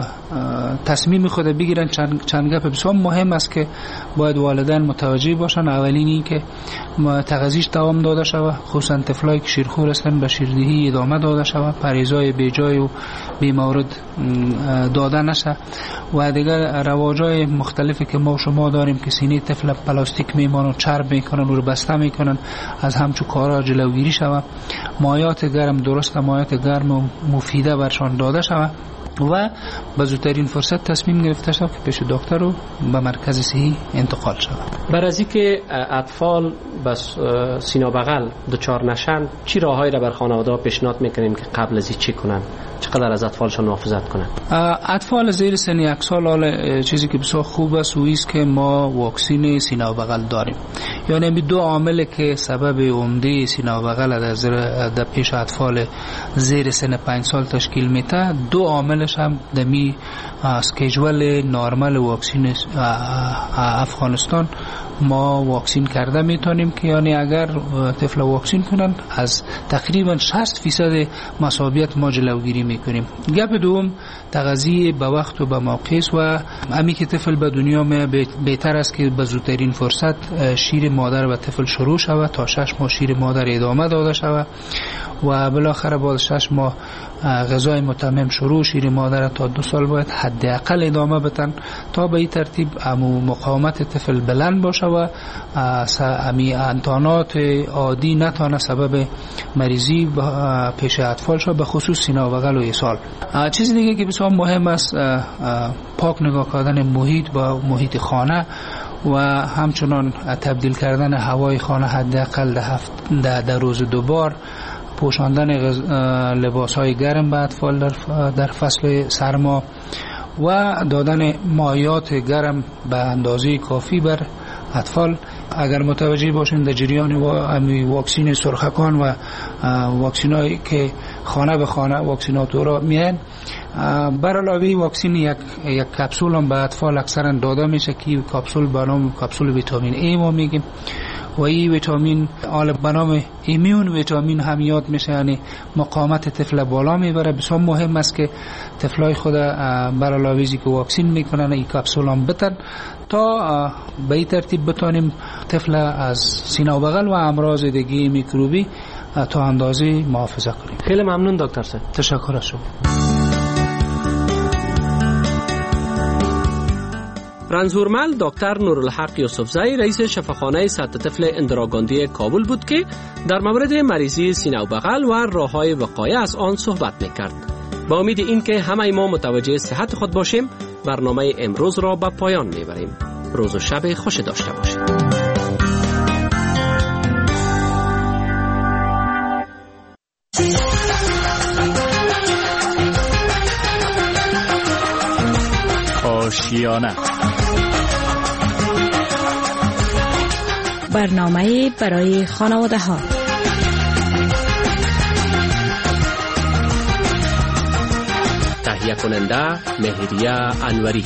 تصمیم خود بگیرن چند گپ بسیار مهم است که باید والدین متوجه باشن. اولین این که تغذیش دوام داده شود، خصوصا طفلایی که شیرخور هستند به شیردهی ادامه داده شود، پرهیزای بیجای و بیمورد داده نشه و دیگر رواجای مختلفی که ما شما داریم که سینه طفل پلاستیک میمانن، چرب میکنن و بسته میکنن، از همچون کارا جلوگیری شود. مایات گرم درست، مایات گرم و مفیده برشان داده شود و به زودترین فرصت تصمیم گرفته شود که پیش دکتر و به مرکز صحی انتقال شود. برای اینکه اطفال بس سینه و بغل دچار نشن چی راههایی را بر خانواده پیشنهاد میکنیم که قبل از این چی کنن؟ چقدر از اطفالشان محافظت کنن؟ اطفال زیر سن 1 سال حالا چیزی که بسیار خوب است و است که ما واکسین سینه و بغل داریم. یعنی دو عامل که سبب عمده سینه و بغل در پیش اطفال زیر سن 5 سال تشکیل میده، دو عاملش هم دمی اسکیجول نورمال واکسین افغانستان ما واکسین کرده میتونیم که یعنی اگر طفل واکسین کنن از تقریبا 60% مصابیت ما جلوگیری میکنیم. گپ دوم تغذیه به وقت و به موقع و امی که طفل به دنیا می بهتر است که به زودترین فرصت شیر مادر و طفل شروع شود تا 6 ماه شیر مادر ادامه داده شود و بالاخره بعد 6 ماه غذای متمم شروع شیر مادر تا 2 سال باید حداقل ادامه بدن تا به این ترتیب مقاومت طفل بلند باشه و امی انتانات عادی نتانه سبب مریضی پیش اطفال شد، به خصوص سینه و بغل و اسهال. چیز دیگه که بسیار مهم است پاک نگاه کردن محیط با محیط خانه و همچنان تبدیل کردن هوای خانه حداقل در روز 2 بار، پوشاندن لباس‌های گرم به اطفال در فصل سرما و دادن مایعات گرم به اندازه کافی بر اطفال. اگر متوجه باشیم در جریان واکسین سرخکان و واکسینایی که خانه به خانه واکسیناتورا میان، بر علاوه واکسین یک کپسول هم به اطفال اکثرا داده میشه که کپسول به نام کپسول ویتامین ای ما میگیم و این ویتامین به نام ایمیون ویتامین هم یاد میشه، یعنی مقاومت طفل بالا میبره. بسیار مهم است که طفلای خود بر علاوه که واکسین میکنن این کپسول هم بتن تا به این ترتیب بتونیم طفل از سینه و بغل و امراض دیگه میکروبی تا اندازه محافظه کنیم. خیلی ممنون دکتر صاحب. تشکر از شما. رنزورمل دکتر نورالحق یوسفزئی رئیس شفاخانه سطح طفل اندراگاندی کابل بود که در مورد مریضی سینه و بغل و راه‌های وقایه از آن صحبت می‌کرد. با امید اینکه همه ما متوجه صحت خود باشیم، برنامه امروز را به پایان می‌بریم. روز و شب خوش داشته باشید. آشیانه برنامه برای خانواده ها. تهیه کننده مهریه انوری.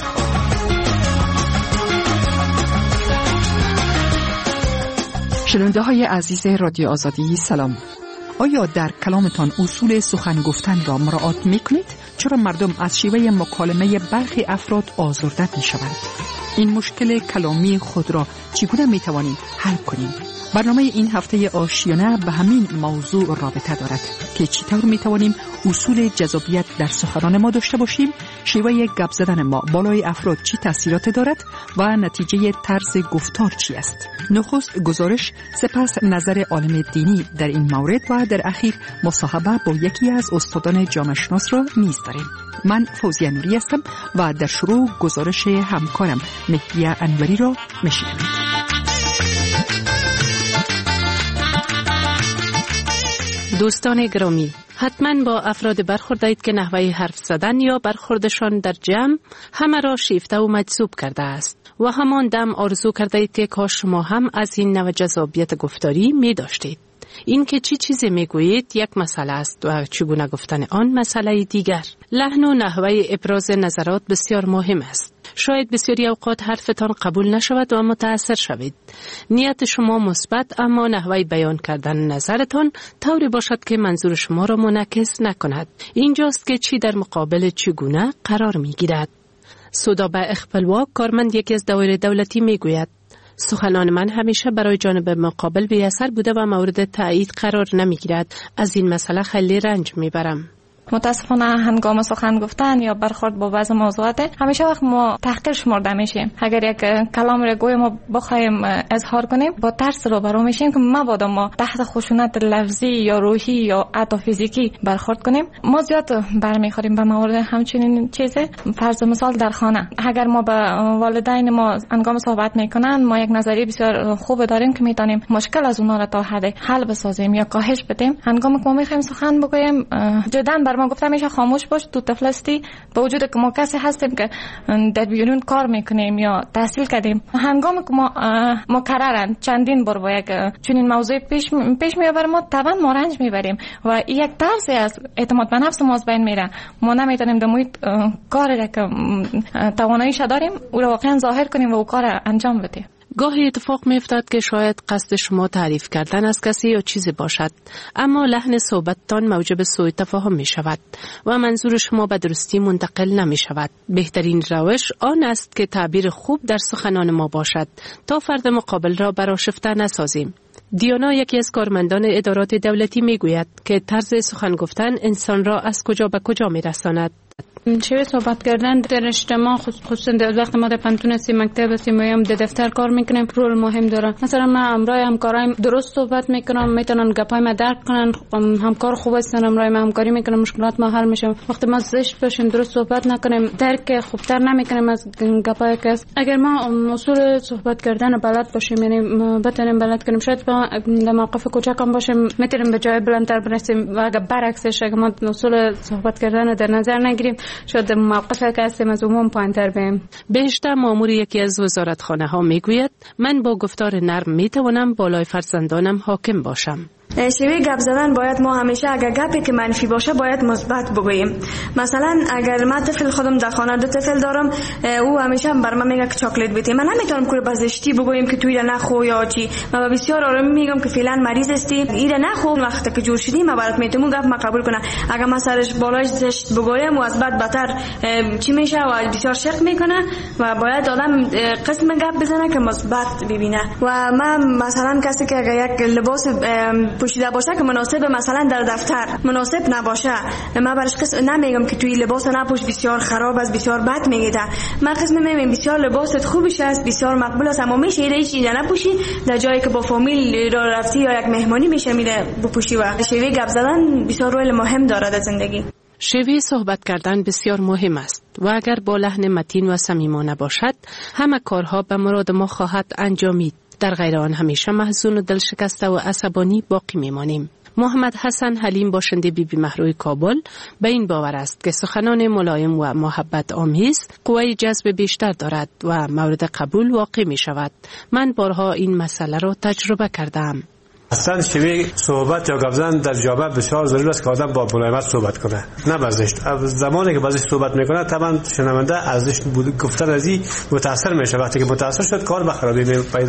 شنونده های عزیز رادیو آزادی سلام. آیا در کلامتان اصول سخن گفتن را مراعات می کنید؟ چرا مردم از شیوه مکالمه برخی افراد آزرده می شوند؟ این مشکل کلامی خود را چگونه می توانیم حل کنیم؟ برنامه این هفته آشیانه به همین موضوع رابطه دارد که چطور می توانیم اصول جذابیت در سخنان ما داشته باشیم، شیوه گپ زدن ما بالای افراد چی تاثیرات دارد و نتیجه طرز گفتار چی است. نخست گزارش، سپس نظر عالم دینی در این مورد و در اخیر مصاحبه با یکی از استادان جامعه شناس را نیز داریم. من فوزیه نوری هستم و در شروع گزارش همکارم مهریه انوری را میشنوید. دوستان گرامی، حتما با افراد برخوردید که نحوه حرف زدن یا برخوردشان در جمع همه را شیفته و مجذوب کرده است و همان دم آرزو کردید که کاش شما هم از این نوع جذابیت گفتاری می داشتید. این که چی چیزی می گویید یک مسئله است و چگونه گفتن آن مسئله دیگر. لحن و نحوه ابراز نظرات بسیار مهم است. شاید بسیاری اوقات حرفتان قبول نشود و متأثر شوید. نیت شما مثبت، اما نحوه بیان کردن نظرتان طوری باشد که منظور شما را منعکس نکند. اینجاست که چی در مقابل چگونه قرار می گیرد. سودابه اخپلواک، کارمند یکی از دوایر دولتی می گوید: سخنان من همیشه برای جانب مقابل بی اثر بوده و مورد تایید قرار نمی گیرد. از این مسئله خیلی رنج می برم. متاسفانه هنگام سخن گفتن یا برخورد با بعض موضوعات همیشه وقت ما تحقیر شمرده میشیم. اگر یک کلام را گوی ما بخوایم اظهار کنیم، با ترس روبرو میشیم که مبادا ما تحت خشونت لفظی یا روحی یا حتی فیزیکی برخورد کنیم. ما زیاد برمیخوریم به مورد همچنین چیزه. فرض مثال در خانه، اگر ما به والدین ما هنگام صحبت میکنن، ما یک نظریه بسیار خوب داریم که میتونیم مشکل از اونها را تا حد حل بسازیم یا کاهش بدیم. هنگام که ما میخوایم سخن بگوییم، جدا بر ما گفتم میشه خاموش باش، تو طفل هستی. با وجود که ما کسی هستیم که در بیرون کار میکنیم یا تحصیل کردیم، هنگامی که ما مکررن چندین بار با یک چنین موضوع پیش میبره، ما طبعا ما رنج میبریم و یک ترسی از اعتماد به نفس ما از بین میره. ما نمیتونیم در محیط کاری که تواناییش داریم او رو واقعا ظاهر کنیم و او کار انجام بدیم. گاهی اتفاق می‌افتد که شاید قصد شما تعریف کردن از کسی یا چیزی باشد، اما لحن صحبتتان موجب سوء تفاهم می شود و منظور شما به درستی منتقل نمی شود. بهترین روش آن است که تعبیر خوب در سخنان ما باشد تا فرد مقابل را برآشفته نسازیم. دیانا، یکی از کارمندان ادارات دولتی، می گوید که طرز سخن گفتن انسان را از کجا به کجا می رساند. چه صحبت کردن در اجتماع، خصوصا وقتی ما در پانتون هستیم، مکتب هستیم یا در دفتر کار میکنیم، رول مهم داره. مثلا ما همراه همکارایم درست صحبت میکنم، میتونن گپای ما درک کنن، همکار خوب هستن، همراه ما همکاری میکنن، مشکلات ما حل میشه. وقتی ما زشت باشیم، درست صحبت نکنیم، درک خوبتر نمیکنیم از گپای کس. اگر ما اصول صحبت کردن بلد باشیم، یعنی بتونیم بلد کنیم، شاید در موقف کوچک هم باشیم میتونیم به جای بلندتر برسیم. و اگر برعکسش، اگر ما اصول صحبت کردن در نظر نگیریم، شاید موقفی که هستیم از عموم پایین‌تر بریم. بهشته مامور یکی از وزارتخانه ها میگوید من با گفتار نرم میتوانم بالای فرزندانم حاکم باشم. شیوه گپ زدن باید ما همیشه اگر گپی که منفی باشه باید مثبت بگوییم. مثلا اگر من طفل خودم در خانه دو طفل دارم، او همیشه بر من میگه که چاکلیت بده، من نمیتونم کور بازشتی بگویم که توی نخو یا چی. من بسیار آروم میگم که فعلا مریض هستی، ایره نخو، وقتی که جور شدی من برات میتونم گپ ما قبول کنه. اگر من سرش بالای زشت بگویم و از بعد بدتر چی میشه و بسیار شک میکنه و باید آدم قسم گپ بزنه که مثبت ببینه. و من مثلا کسی که اگر یک لباس پوشیده باشه که مناسب مثلا در دفتر مناسب نباشه، من برش قسم نمیگم که توی لباس نپوش، بسیار خراب است، بسیار بد میگه. من قسم میگم بسیار لباست خوبش است، بسیار مقبول است، اما میشه هیچ چیزی نپوشی در جایی که با فامیل را رفتی یا یک مهمانی میشه میره بپوشی. و شیوه گپ زدن بسیار رول مهم دارد در زندگی. شیوه صحبت کردن بسیار مهم است و اگر با لحن متین و صمیمانه باشد، همه کارها به مراد ما خواهد انجامید. در غیر آن همیشه محزون و دلشکسته و عصبانی باقی میمانیم. محمد حسن حلیم، باشنده بیبی مهروی کابل، به این باور است که سخنان ملایم و محبت آمیز قوه جذب بیشتر دارد و مورد قبول واقع می شود. من بارها این مسئله را تجربه کردم. اصلا شیوه صحبت یا گپ زدن در جامعه بسیار ضروری است که آدم با ملایمت صحبت کنه، نه بازش. زمانی که بازش صحبت میکنه طبعا شنونده ازش گفتن ازی متاثر میشه. وقتی که متاثر شد کار به خرابی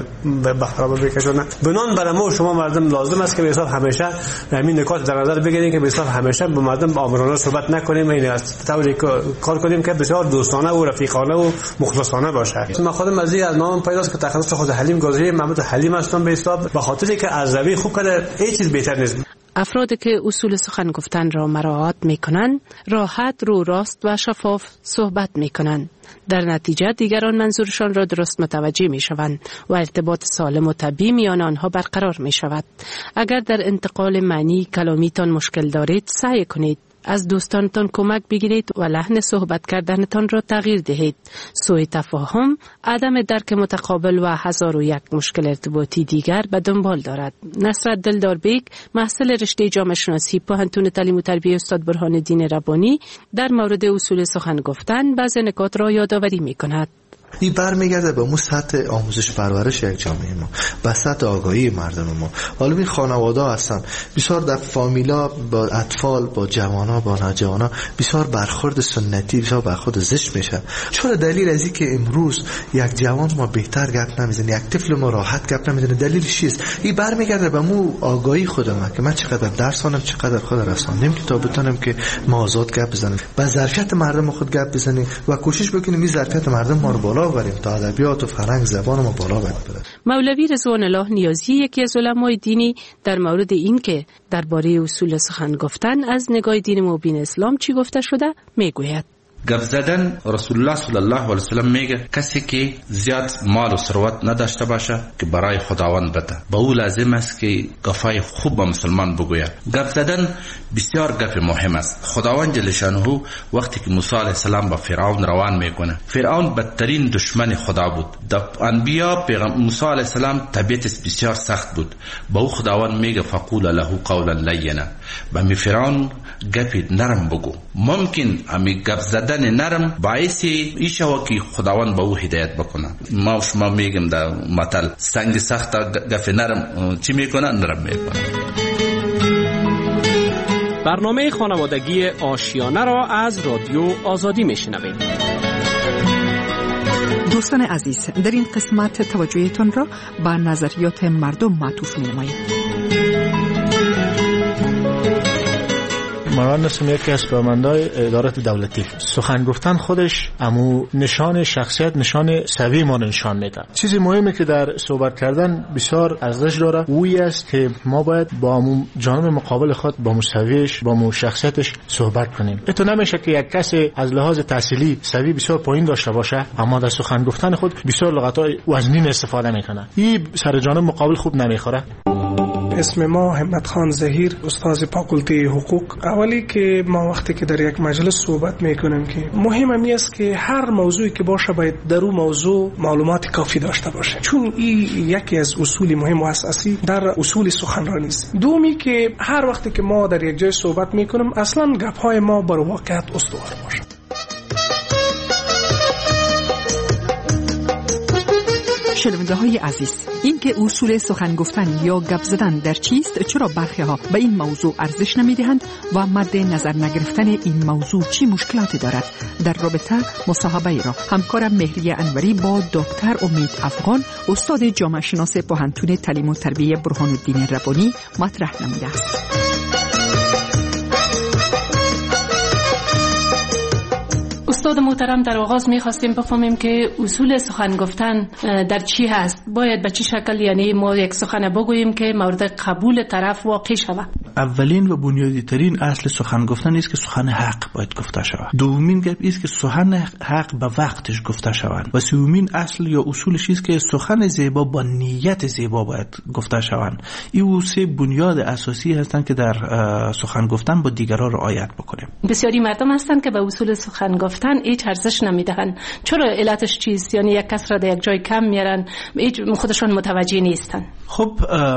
میکشونه. بنان برای ما شما مردم لازم است که به حساب همیشه همین نکات در نظر بگیریم که به حساب همیشه با مردم آمرانه صحبت نکنیم، این از طوری کار کنیم که بسیار دوستانه و رفیقانه و مخلصانه باشه. من خودم از نام پیداست که تخصص خود حلیم گذاری محمد حلیم هستم به حساب، به خاطری که از خوب کنه هیچ چیز بهتر نیست. افرادی که اصول سخن گفتن را مراعات میکنند، راحت، رو راست و شفاف صحبت میکنند. در نتیجه دیگران منظورشان را درست متوجه میشوند و ارتباط سالم و طبیعی میان آنها برقرار میشود. اگر در انتقال معنی کلامیتان مشکل دارید، سعی کنید از دوستانتان کمک بگیرید و لحن صحبت کردنتان را تغییر دهید. سوء تفاهم، عدم درک متقابل و هزار و یک مشکل ارتباطی دیگر به دنبال دارد. نصرت دلداربیگ، محصل رشته جامعه شناسی پوهنتون تعلیم و تربیت استاد برهان الدین ربانی، در مورد اصول سخن گفتن بعضی نکات را یادآوری می‌کند. این برمیگرده به اون سطح آموزش پرورش یک جامعه ما، به سطح آگاهی مردم ما. حالا این خانواده هستن بسیار در فامیلا با اطفال، با جوانا، با نوجوانا بسیار برخورد سنتی، بسیار برخورد زشت میشه. چرا؟ دلیل از این که امروز یک جوان ما بهتر گپ نمیزنه، یک طفل ما راحت گپ نمیزنه. دلیلش چیست؟ این برمیگرده به مو آگاهی خودم که من چقدر درس خوندم، چقدر خود رساندم که تا بتونم که ما آزاد گپ بزنم، با ظرفیت مردم خود گپ بزنیم و کوشش بکنیم این ظرفیت مردم ما رو بالا بریم تا ادبیات و فرهنگ زبان ما بالا بره. مولوی رضوان الله نیازی، یکی از علمای دینی، در مورد این که درباره اصول سخن گفتن از نگاه دین مبین اسلام چی گفته شده میگوید. گپ زدن رسول الله صلی الله علیه وسلم میگه کسی که زیاد مال و ثروت نداشته باشه که برای خداوند بده، با او لازم است که گپای خوب با مسلمان بگوید. گپ زدن بسیار گپ مهم است. خداوند جل شانه وقتی که موسی علیه السلام با فرعون روان میکنه، فرعون بدترین دشمن خدا بود. د انبیا پیغمبر موسی علیه السلام طبیعتش بسیار سخت بود. با او خداوند میگه فقول له قولا لینا، با می فرعون گپ نرم بگو. ممکن امی گپ زدن نرم باعث ایشوا که خداوند با او هدایت بکنه. ما شما میگم در مثل سنگ سخت گپ نرم چی میکنه؟ نرم میکنه. برنامه خانوادگی آشیانه را از رادیو آزادی میشنوید. دوستان عزیز، در این قسمت توجهتان را به نظریات مردم معطوف می‌نماییم. من هستم یکی از کارمندای ادارات دولتی. سخن گفتن خودش امو نشان شخصیت، نشان سوی ما نشان میده. چیزی مهمه که در صحبت کردن بسیار ارزش داره، اویی است که ما باید با امو جانب مقابل خود، با مسویش، با مو شخصیتش صحبت کنیم. تو نمیشه که یک کسی از لحاظ تحصیلی سوی بسیار پایین داشته باشه اما در سخن گفتن خود بسیار لغت‌های وزنین استفاده میکنه. این سر جانب مقابل خوب نمیخوره. اسم ما همت خان ظهیر، استاد فاکولته حقوق. اولی که ما وقتی که در یک مجلس صحبت میکنیم که مهم می است که هر موضوعی که باشه باید در اون موضوع معلومات کافی داشته باشه، چون این یکی از اصول مهم و اساسی در اصول سخنرانی است. دومی که هر وقتی که ما در یک جای صحبت میکنیم اصلا گپ‌های ما بر واقعیت استوار باشه. شنونده های عزیز، این که اصول سخن گفتن یا گپ زدن در چیست، چرا برخی ها به این موضوع ارزش نمیدهند و مد نظر نگرفتن این موضوع چی مشکلاتی دارد؟ در رابطه مصاحبه را همکارم مهریه انوری با دکتر امید افغان، استاد جامعه شناس پوهنتون تعلیم و تربیت برهان الدین ربانی مطرح نموده است. استاد محترم، در آغاز می‌خواستیم بفهمیم که اصول سخن گفتن در چی هست؟ باید به چه شکل، یعنی ما یک سخن بگوییم که مورد قبول طرف واقع شود؟ اولین و بنیادی ترین اصل سخن گفتن است که سخن حق باید گفته شود. دومین گپ است که سخن حق به وقتش گفته شود. و سومین اصل یا اصولش است که سخن زیبا با نیت زیبا باید گفته شود. این سه بنیاد اساسی هستند که در سخن گفتن با دیگران رعایت بکنیم. بسیاری مردم هستند که به اصول سخن گفتن هیچ ارزش نمیدهن. چرا؟ علتش چیست؟ یعنی یک کس را در یک جای کم میارن، هیچ خودشون متوجه نیستن. خب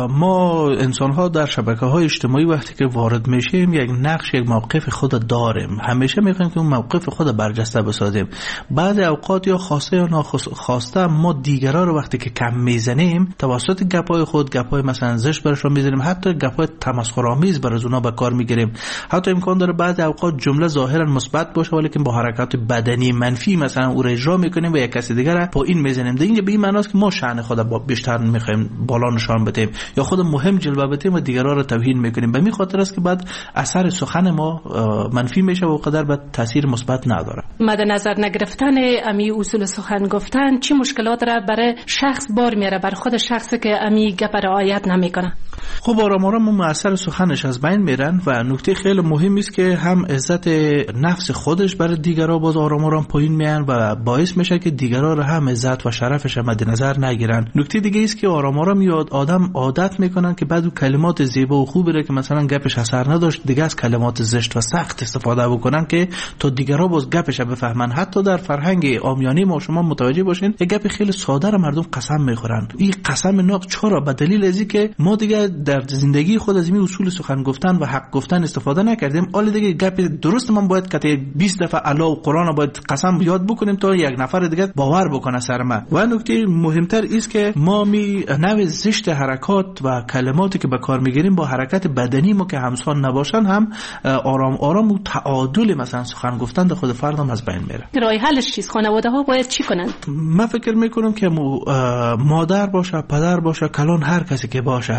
ما انسان ها در شبکه های اجتماعی وقتی که وارد میشیم یک نقش، یک موقف خود داریم. همیشه میخوایم که اون موقف خود برجسته بسازیم. بعض اوقات یا خواسته یا ناخواسته ما دیگران رو وقتی که کم میزنیم توسط گپای خود، گپای مثلا زشت برشون میزنیم، حتی گپای تمسخرآمیز بر از اونها به کار میگیریم. حتی امکان داره بعض اوقات جمله ظاهرا مثبت باشه ولی که با حرکات بدنی منفی مثلا او را اجرا میکنیم و یک کسی دیگر را با این میزنیم. دیگه به این معنی است که ما شأن خود با بیشتر میخوایم بالا نشان بدیم یا خود مهم جلوه بدیم و دیگران را توهین میکنیم. به این خاطر است که بعد اثر سخن ما منفی میشه و قدر به تاثیر مثبت نداره. مد نظر نگرفتن امی اصول سخن گفتن چه مشکلات را برای شخص بار میاره، بر خود شخصی که امی گپ رعایت نمیکنه؟ خب آرام آرام اثر سخنش از بین میرن و نکته خیلی مهمی است که هم عزت نفس خودش برای دیگران باز آرام آرام پایین میان و باعث میشه که دیگران را هم عزت و شرفش مد نظر نگیرن. نکته دیگه است که آرام آرام آدم عادت میکنن که بعد کلمات زیبا و خوبی را که مثلا گپش اثر نداشت دیگه از کلمات زشت و سخت استفاده بکنن که تا دیگران باز گپش بفهمن. حتی در فرهنگ عامیانه ما شما متوجه باشین یک گپ خیلی ساده را مردم قسم میخورن. این قسم ناق چرا؟ به دلیل ازی که ما دیگه در زندگی خود از این اصول سخن گفتن و حق گفتن استفاده نکردیم. حالا دیگه گپ درست من باید که 20 دفعه الله و قرآن باید قسم یاد بکنیم تا یک نفر دیگه باور بکنه سر ما. و نکته مهمتر است که ما نوع زشت حرکات و کلماتی که به کار میگیریم با حرکت بدنی ما که همسان نباشن هم آرام آرام و تعادل مثلا سخن گفتن در خود فرد هم از بین میره. راه حلش چیست؟ خانواده ها باید چی کنن؟ من فکر میکنم که مادر باشه، پدر باشه، کلان هر کسی که باشه،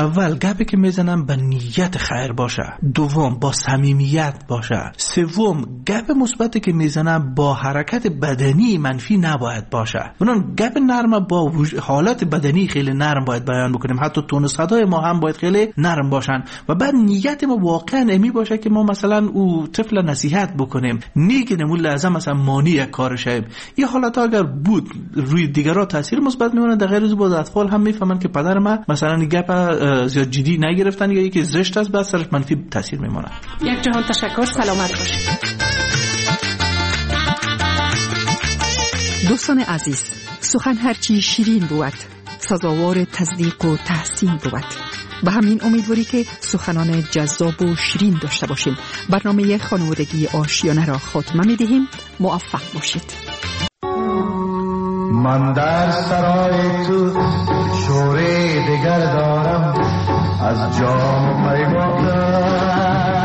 اول گپی که میزنم به نیت خیر باشه، دوم با صمیمیت باشه، سوم گپ مثبتی که میزنم با حرکت بدنی منفی نباید باشه. اونم گپ نرم با حالت بدنی خیلی نرم باید بیان بکنیم، حتی تون صدای ما هم باید خیلی نرم باشن و بعد نیت ما واقعا امی باشه که ما مثلا او طفل نصیحت بکنیم، نیگیم اون لازم مثلا مانی کار شیم. این حالت اگر بود روی دیگران تاثیر مثبت میمونه، در غیر از بود اطفال هم میفهمن که پدر ما مثلا گپ زیاد جدی نگرفتن یا یکی زشت است، بس سرش منفی تاثیر میمونه. یک جهان تشکر، سلامت باشید. دوستان عزیز، سخن هرچی شیرین بود سزاوار تصدیق و تحسین بود. به همین امیدواری که سخنان جذاب و شیرین داشته باشیم. برنامه خانوادگی آشیانه را خاتمه می‌دهیم. موفق باشید. من در سرای تو شوری دیگر دارم، از جام پیمانم